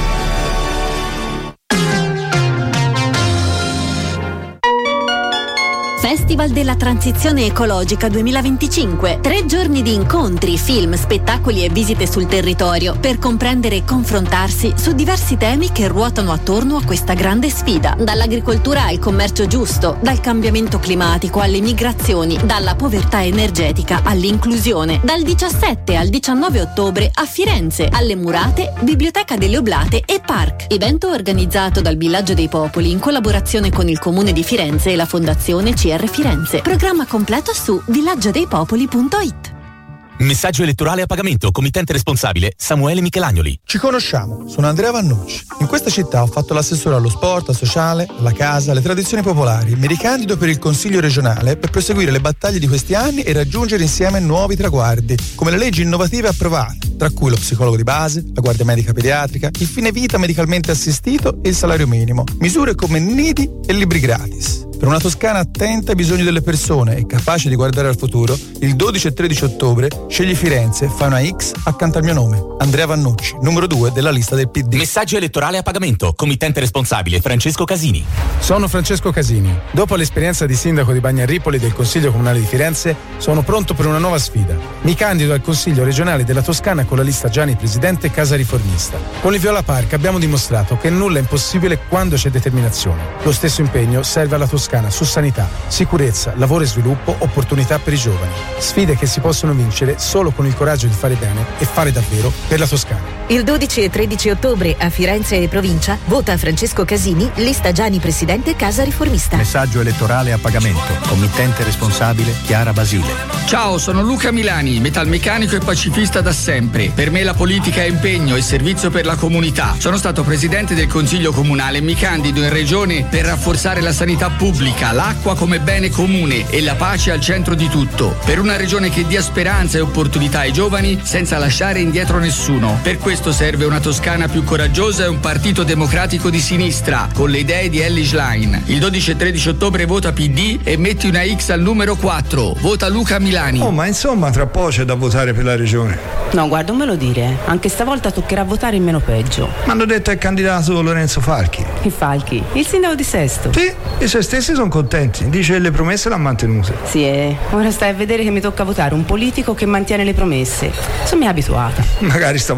Festival della Transizione Ecologica 2025. 3 giorni di incontri, film, spettacoli e visite sul territorio per comprendere e confrontarsi su diversi temi che ruotano attorno a questa grande sfida. Dall'agricoltura al commercio giusto, dal cambiamento climatico alle migrazioni, dalla povertà energetica all'inclusione. Dal 17 al 19 ottobre a Firenze, alle Murate, Biblioteca delle Oblate e Park. Evento organizzato dal Villaggio dei Popoli in collaborazione con il Comune di Firenze e la Fondazione CR Firenze. Programma completo su villaggiodeipopoli.it. Messaggio elettorale a pagamento. Committente responsabile Samuele Michelagnoli. Ci conosciamo, sono Andrea Vannucci. In questa città ho fatto l'assessore allo sport, al sociale, alla casa, alle tradizioni popolari. Mi ricandido per il Consiglio regionale per proseguire le battaglie di questi anni e raggiungere insieme nuovi traguardi, come le leggi innovative approvate, tra cui lo psicologo di base, la guardia medica pediatrica, il fine vita medicalmente assistito e il salario minimo, misure come nidi e libri gratis. Per una Toscana attenta ai bisogni delle persone e capace di guardare al futuro, il 12 e 13 ottobre scegli Firenze e fa una X accanto al mio nome. Andrea Vannucci, numero 2 della lista del PD. Messaggio elettorale a pagamento. Committente responsabile Francesco Casini. Sono Francesco Casini. Dopo l'esperienza di sindaco di Bagnaripoli del Consiglio Comunale di Firenze, sono pronto per una nuova sfida. Mi candido al Consiglio regionale della Toscana con la lista Gianni Presidente Casa Riformista. Con il Viola Park abbiamo dimostrato che nulla è impossibile quando c'è determinazione. Lo stesso impegno serve alla Toscana su sanità, sicurezza, lavoro e sviluppo, opportunità per i giovani. Sfide che si possono vincere solo con il coraggio di fare bene e fare davvero per la Toscana. Il 12 e 13 ottobre a Firenze e provincia vota Francesco Casini, lista Gianni Presidente Casa Riformista. Messaggio elettorale a pagamento. Committente responsabile Chiara Basile. Ciao, sono Luca Milani, metalmeccanico e pacifista da sempre. Per me la politica è impegno e servizio per la comunità. Sono stato presidente del Consiglio Comunale e mi candido in regione per rafforzare la sanità pubblica, l'acqua come bene comune e la pace al centro di tutto. Per una regione che dia speranza e opportunità ai giovani senza lasciare indietro nessuno. Per questo serve una Toscana più coraggiosa e un partito democratico di sinistra, con le idee di Elly Schlein. Il 12 e 13 ottobre vota PD e metti una X al numero 4. Vota Luca Milani. Oh, ma insomma tra poco c'è da votare per la regione. No, guarda, non me lo dire. Anche stavolta toccherà votare in meno peggio. Mi hanno detto è candidato Lorenzo Falchi. Il Falchi? Il sindaco di Sesto? Sì, i suoi stessi sono contenti. Dice che le promesse l'ha mantenute. Sì, ora stai a vedere che mi tocca votare un politico che mantiene le promesse. Sono abituata. Magari stavolta un tocco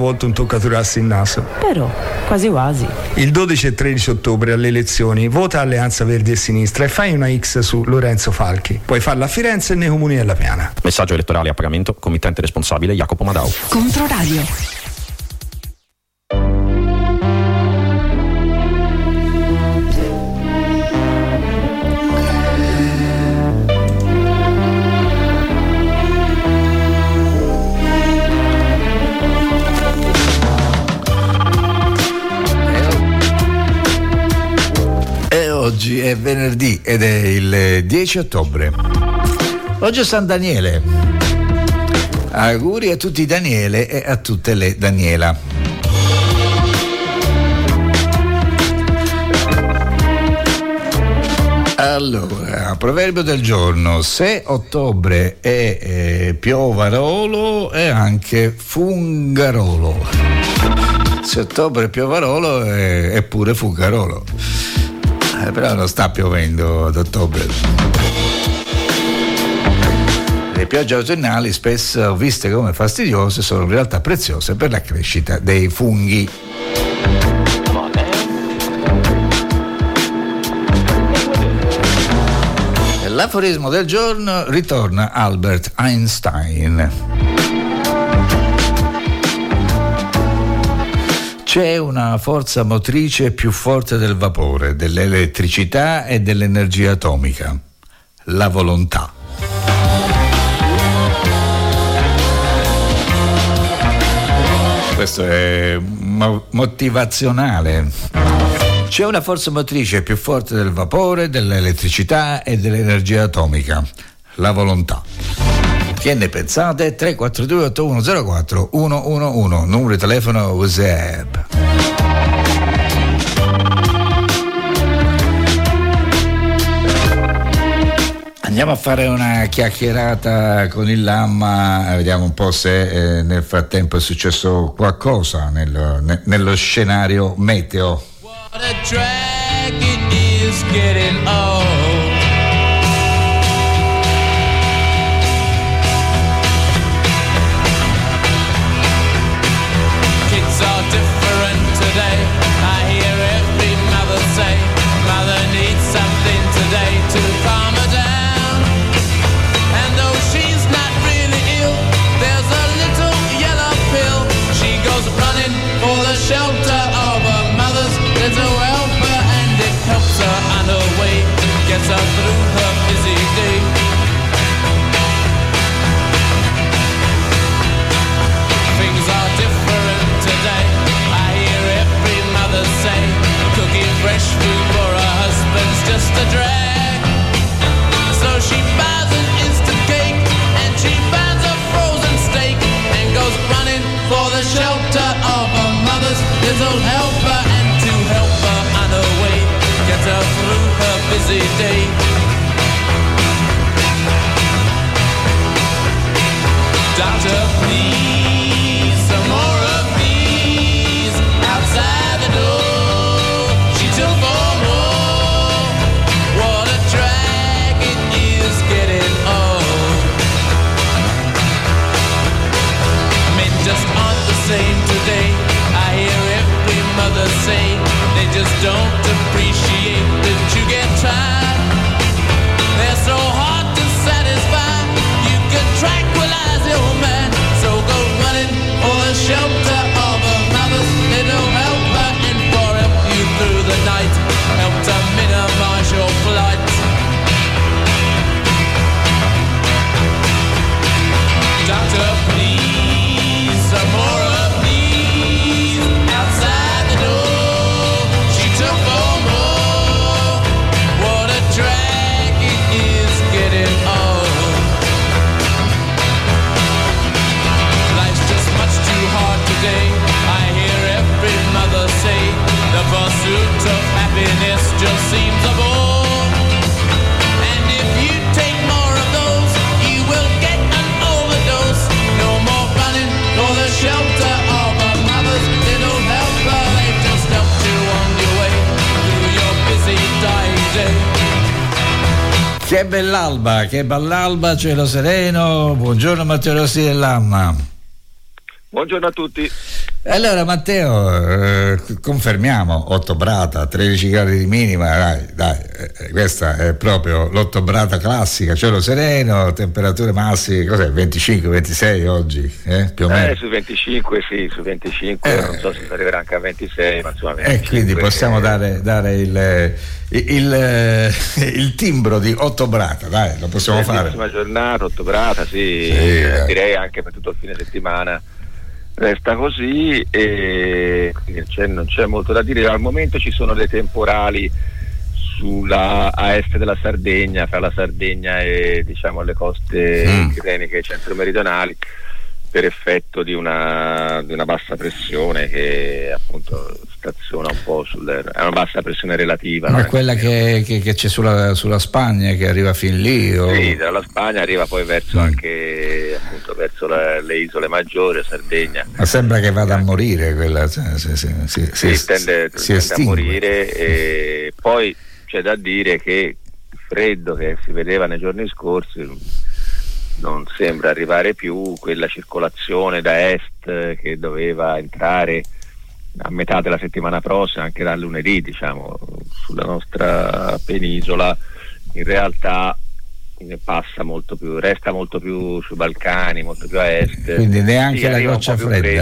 imboccaturarsi il naso. Però, quasi quasi. Il 12 e 13 ottobre alle elezioni vota Alleanza Verdi e Sinistra e fai una X su Lorenzo Falchi. Puoi farla a Firenze e nei comuni della Piana. Messaggio elettorale a pagamento, committente responsabile Jacopo Madau. Controradio. Oggi è venerdì ed è il 10 ottobre. Oggi è San Daniele. Auguri a tutti i Daniele e a tutte le Daniela. Allora, proverbio del giorno: se ottobre è piovarolo è anche fungarolo. Se ottobre è piovarolo è pure fungarolo. Però non sta piovendo ad ottobre. Le piogge autunnali, spesso viste come fastidiose, sono in realtà preziose per la crescita dei funghi. L'aforismo del giorno ritorna Albert Einstein. C'è una forza motrice più forte del vapore, dell'elettricità e dell'energia atomica: la volontà. Questo è motivazionale. C'è una forza motrice più forte del vapore, dell'elettricità e dell'energia atomica: la volontà. Che ne pensate? 342 8104 111, numero di telefono WhatsApp. Andiamo a fare una chiacchierata con il Lamma, vediamo un po' se nel frattempo è successo qualcosa nello scenario meteo. What a drag it is getting old. Kids are different today. I hear every mother say, mother needs something today to calm her down. And though she's not really ill, there's a little yellow pill. She goes running for the shelter of her mother's little helper, and it helps her on her way, gets her through her busy day. Things are different today. I hear every mother say, cooking fresh food for her husband's just a drag. So she buys an instant cake and she buys a frozen steak and goes running for the shelter of her mother's little helper, and to help her on her way, get her through her busy day. Doctor, please, some more of these outside the door. She took for more. What a drag it is getting old. Men just aren't the same today. I hear every mother say they just don't appreciate that you get tired. They're so hard to satisfy. You can tranquilize your man. So go running for the shelter of a mother's little helper, and for help you through the night, help to minimize your plight. Doctor, please, some more of these outside the door. She took for more. What a drag it is getting old. Life's just much too hard today. I hear every mother say the pursuit of happiness just seems a bore. And if you take more of those, you will get an overdose. No more running for the shelter of a mother's little helper. They just helped you on your way through your busy dying day. Che bell'alba, cielo sereno. Buongiorno Matteo Rossi dell'Amma. Buongiorno a tutti. Allora Matteo, confermiamo Ottobrata, 13 gradi di minima, dai, questa è proprio l'Ottobrata classica, cielo sereno, temperature massime, cos'è, 25-26 oggi, più o meno? Su 25, sì, su 25, non so se si arriverà anche a 26, ma insomma 25, quindi possiamo dare il timbro di Ottobrata, dai, lo possiamo fare. Bellissima giornata, Ottobrata, sì, direi anche per tutto il fine settimana. Resta così e non c'è molto da dire. Al momento ci sono dei temporali a est della Sardegna, fra la Sardegna e diciamo le coste tirreniche centro-meridionali, per effetto di una bassa pressione che appunto staziona un po' è una bassa pressione relativa. Ma è quella che c'è sulla Spagna, che arriva fin lì? Sì, dalla Spagna arriva poi verso anche appunto verso le isole maggiori, Sardegna. Ma sembra che vada a morire quella, tende a morire, e poi c'è da dire che il freddo che si vedeva nei giorni scorsi non sembra arrivare più, quella circolazione da est che doveva entrare a metà della settimana prossima, anche da lunedì, diciamo, sulla nostra penisola, in realtà resta molto più sui Balcani, molto più a est. Quindi neanche la goccia fredda.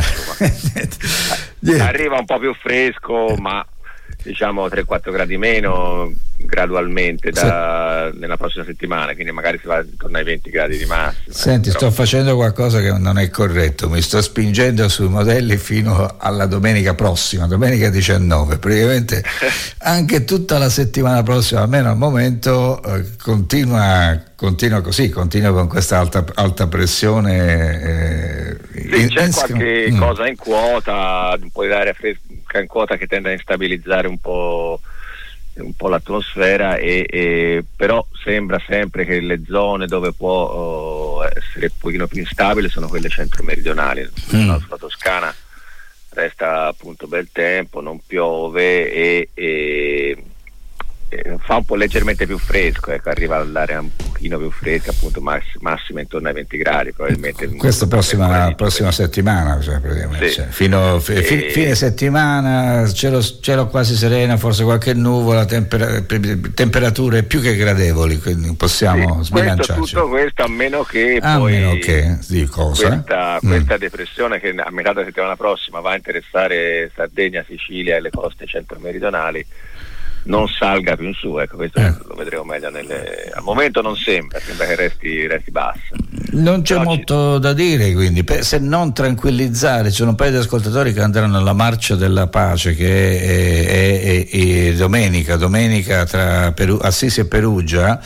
Arriva un po' più fresco, ma diciamo 3-4 gradi meno gradualmente nella prossima settimana, quindi magari si va intorno ai 20 gradi di massimo. Senti, sto facendo qualcosa che non è corretto, mi sto spingendo sui modelli fino alla domenica prossima, domenica 19, praticamente anche tutta la settimana prossima, almeno al momento, continua così, continua con questa alta pressione. C'è qualche cosa in quota, un po' di aria fresca in quota che tende a instabilizzare un po' l'atmosfera, e però sembra sempre che le zone dove può essere un pochino più instabile sono quelle centro-meridionali. Sulla Toscana resta appunto bel tempo, non piove e fa un po' leggermente più fresco, arriva all'area un pochino più fresca, appunto massima intorno ai 20 gradi probabilmente. Questa prossima settimana, cioè, praticamente, sì. Fine settimana, cielo quasi sereno, forse qualche nuvola, temperature più che gradevoli, quindi possiamo sbilanciarci. Tutto questo a meno che di cosa? Questa depressione che a metà della settimana prossima va a interessare Sardegna, Sicilia e le coste centro-meridionali non salga più in su, questo lo vedremo meglio al momento non sembra che resti bassa. Non c'è molto da dire, quindi se non tranquillizzare. Ci sono un paio di ascoltatori che andranno alla Marcia della Pace, che è domenica tra Assisi e Perugia,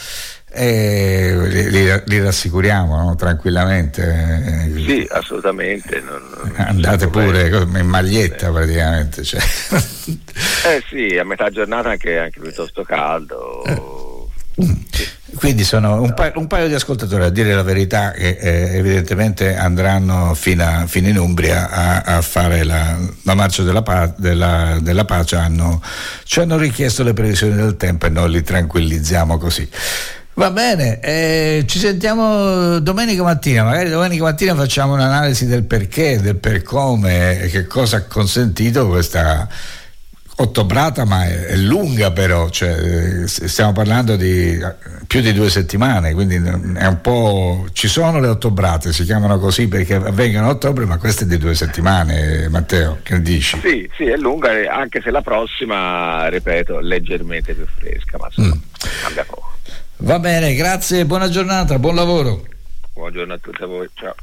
li rassicuriamo, no? Tranquillamente. Sì, assolutamente. Andate pure in maglietta praticamente. Cioè. Sì, a metà giornata anche piuttosto caldo. Sì. Quindi sono un paio di ascoltatori, a dire la verità, che evidentemente andranno fino in Umbria a fare la marcia della pace. Ci hanno richiesto le previsioni del tempo e noi li tranquillizziamo così. Va bene, ci sentiamo domenica mattina, magari domenica mattina facciamo un'analisi del perché, del per come, che cosa ha consentito questa ottobrata, ma è lunga, però, cioè, stiamo parlando di più di 2 settimane, quindi è un po', ci sono le ottobrate, si chiamano così perché avvengono a ottobre, ma queste è di 2 settimane. Matteo, che dici? Sì, è lunga, anche se la prossima, ripeto, leggermente più fresca, ma cambia poco. Va bene, grazie, buona giornata, buon lavoro. Buongiorno a tutti, a voi, ciao.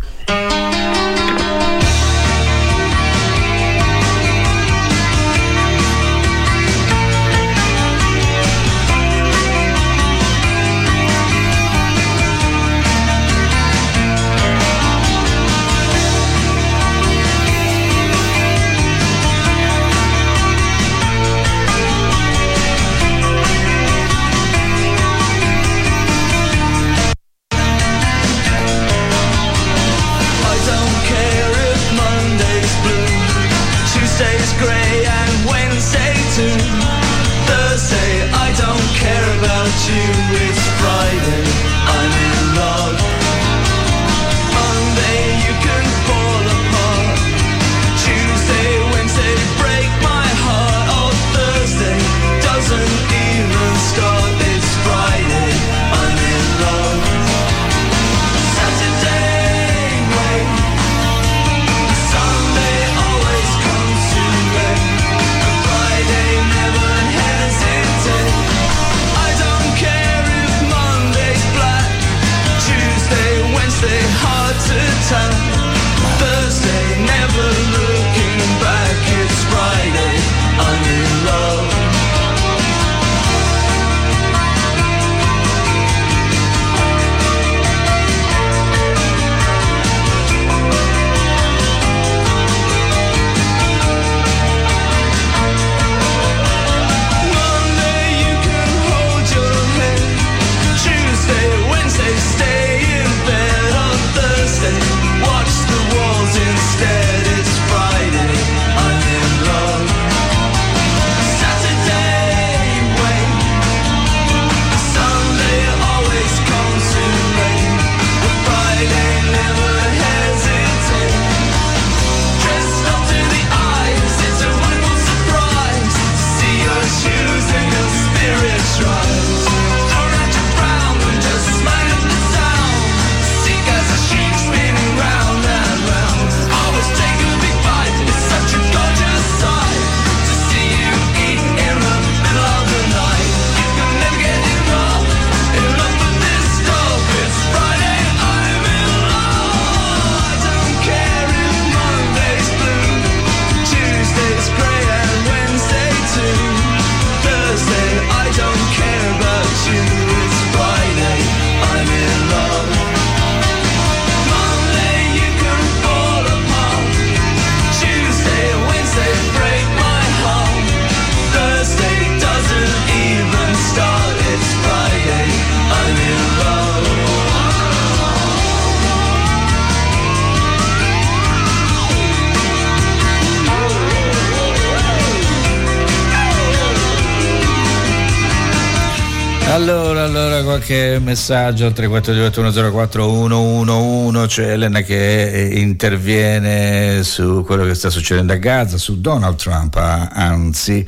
allora qualche messaggio 342-104-111. C'è Elena che interviene su quello che sta succedendo a Gaza, su Donald Trump, anzi.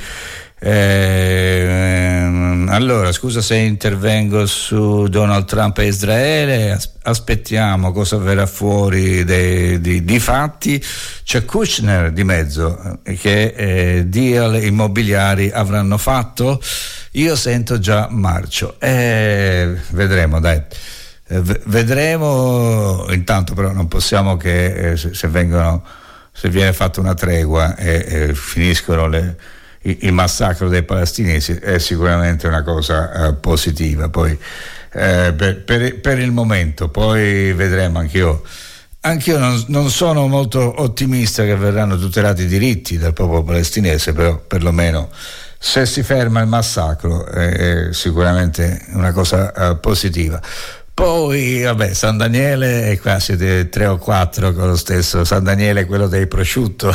Allora, scusa se intervengo su Donald Trump e Israele, aspettiamo cosa verrà fuori di fatti. C'è Kushner di mezzo, che deal immobiliari avranno fatto? Io sento già marcio, vedremo, dai. Vedremo. Intanto però non possiamo che se viene fatta una tregua e finiscono il massacro dei palestinesi, è sicuramente una cosa positiva. Poi per il momento, poi vedremo. Anch'io non sono molto ottimista che verranno tutelati i diritti del popolo palestinese, però perlomeno se si ferma il massacro è sicuramente una cosa positiva. Poi vabbè, San Daniele, e qua siete 3 o 4 con lo stesso San Daniele, quello dei prosciutto.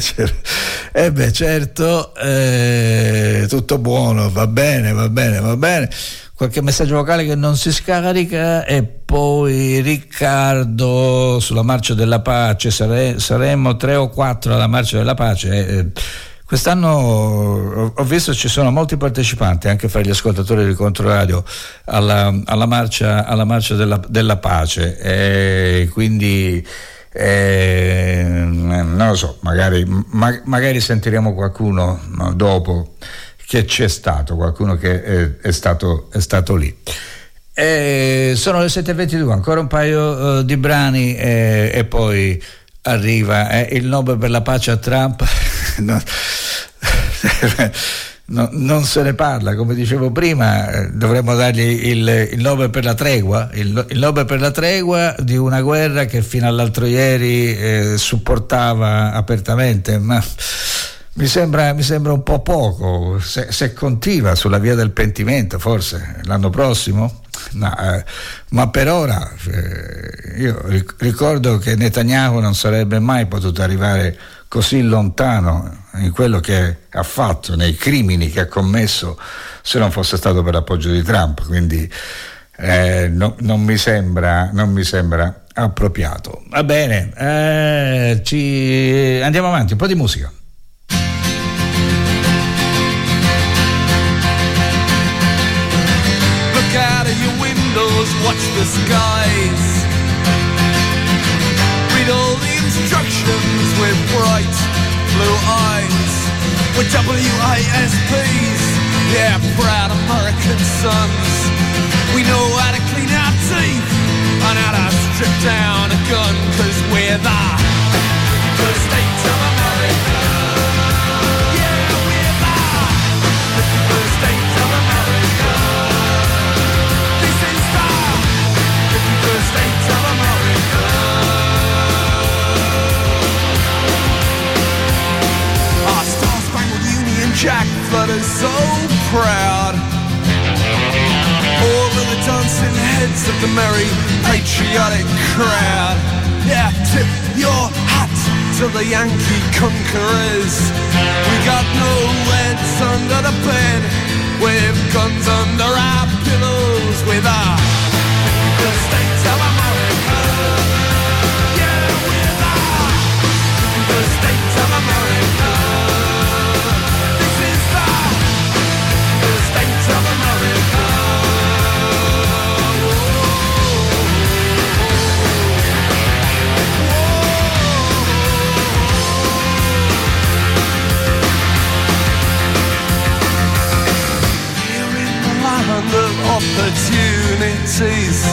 Certo, tutto buono, va bene. Qualche messaggio vocale che non si scarica. E poi Riccardo sulla Marcia della Pace, saremmo 3 o 4 alla Marcia della Pace. Quest'anno ho visto ci sono molti partecipanti anche fra gli ascoltatori di Controradio alla marcia della pace, quindi non lo so, magari sentiremo qualcuno dopo che c'è stato, qualcuno che è stato lì. Sono le 7:22, ancora un paio di brani e poi arriva il Nobel per la pace a Trump. Non se ne parla, come dicevo prima. Dovremmo dargli il Nobel per la tregua, il Nobel per la tregua di una guerra che fino all'altro ieri supportava apertamente, ma mi sembra un po' poco. Se continua sulla via del pentimento, forse l'anno prossimo. No, ma per ora io ricordo che Netanyahu non sarebbe mai potuto arrivare così lontano in quello che ha fatto, nei crimini che ha commesso, se non fosse stato per l'appoggio di Trump, quindi non mi sembra appropriato. Va bene, andiamo avanti, un po' di musica. Watch the skies. Read all the instructions with bright blue eyes. We're WASPs, yeah, proud American sons. We know how to clean our teeth and how to strip down a gun, 'cause we're the States of America. Yeah, we're the States of America. The States of America. Our Star-Spangled Union Jack flutters so proud. All of the dancing heads of the merry patriotic crowd. Yeah, tip your hat to the Yankee conquerors. We got no leads under the bed, with guns under our pillows, with the States of America. Yeah, we're the States of America. This is the States of America. We're in the land of opportunities.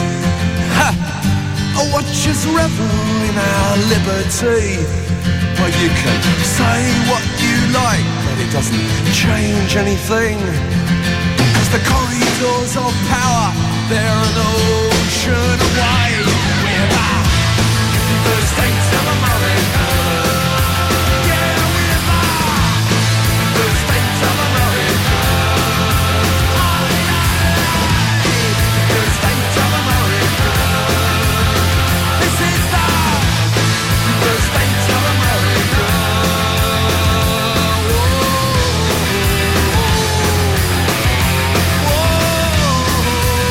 Watch us revel in our liberty. Well, you can say what you like, but it doesn't change anything. 'Cause the corridors of power, they're an ocean away. We're the States of America. Yeah, we're the States of America. The States of America. This is the States of America. Whoa.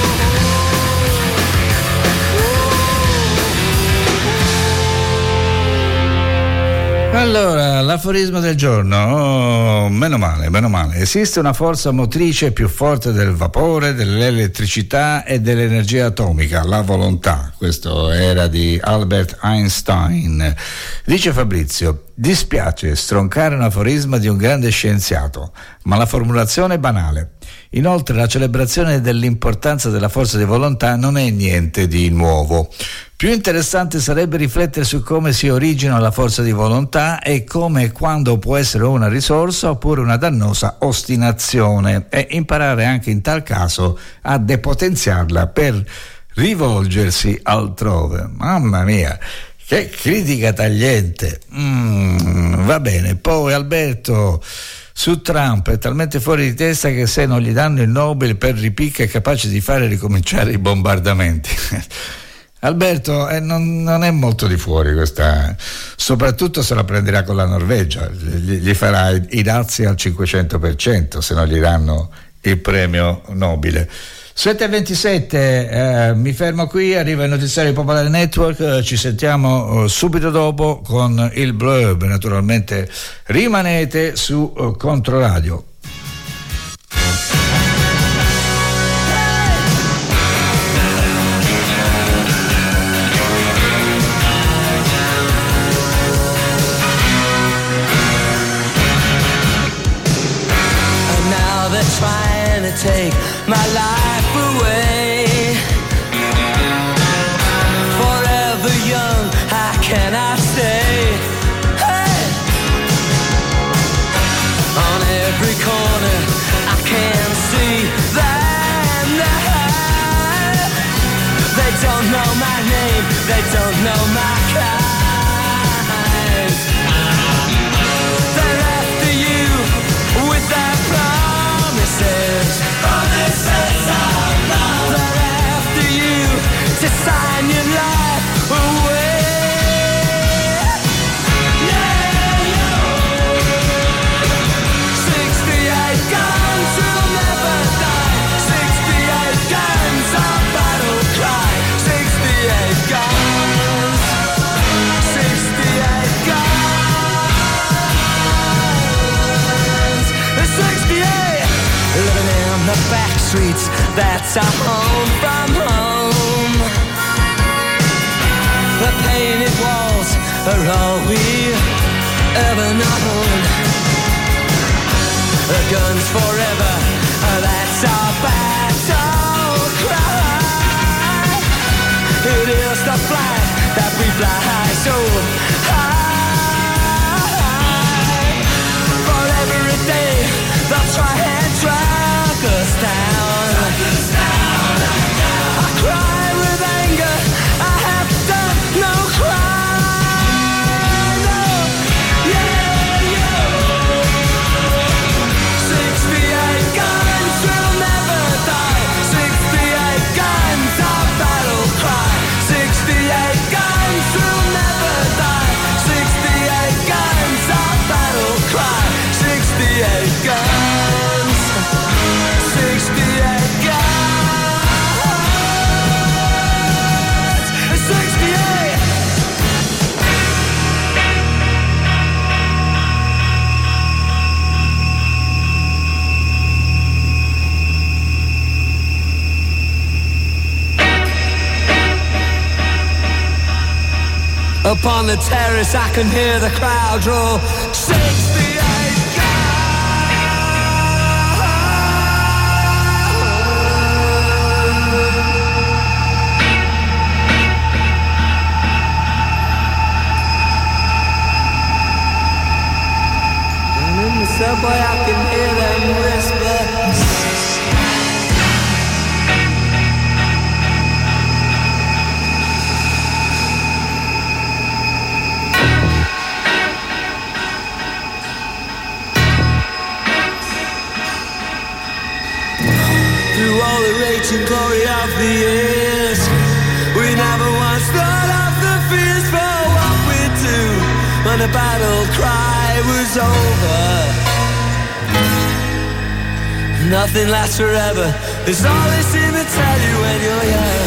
Allora, l'aforisma del giorno, meno male. Esiste una forza motrice più forte del vapore, dell'elettricità e dell'energia atomica, la volontà. Questo era di Albert Einstein. Dice Fabrizio: dispiace stroncare un aforisma di un grande scienziato, ma la formulazione è banale. Inoltre la celebrazione dell'importanza della forza di volontà non è niente di nuovo. Più interessante sarebbe riflettere su come si origina la forza di volontà e come e quando può essere una risorsa oppure una dannosa ostinazione, e imparare anche in tal caso a depotenziarla per rivolgersi altrove. Mamma mia, che critica tagliente. Va bene. Poi Alberto su Trump: è talmente fuori di testa che se non gli danno il Nobel per ripicca è capace di fare ricominciare i bombardamenti. Alberto, non è molto di fuori questa, soprattutto se la prenderà con la Norvegia, gli farà i dazi al 500% se non gli danno il premio Nobile. 7:27, mi fermo qui, arriva il notiziario Popolare Network, ci sentiamo subito dopo con il Blurb. Naturalmente rimanete su Controradio. Take my life away. Forever young, how can I stay? Hey! On every corner I can see them now. They don't know my name, they don't know my kind. They're after you with their promises. They're after you to sign your life away. Yeah. 68 guns will never die. 68 guns, our battle cry. 68 guns. 68 guns. 68. Living in the back streets, that's our home from home. The painted walls are all we ever known. The guns forever, that's our battle cry. It is the flag that we fly so high. For every day they'll try and drag us down. I cry with anger, I have done no crime. No. Yeah. 68 guns will never die. 68 guns, our battle cry. 68 guns will never die. 68 guns, our battle cry. 68 guns. 68 guns. 68. Upon the terrace I can hear the crowd roar. 68 subway, I can hear them whisper. Through all the raging glory of the years, we never once thought of the fears for what we'd do when the battle cry was over. Nothing lasts forever, it's all they seem to tell you when you're young.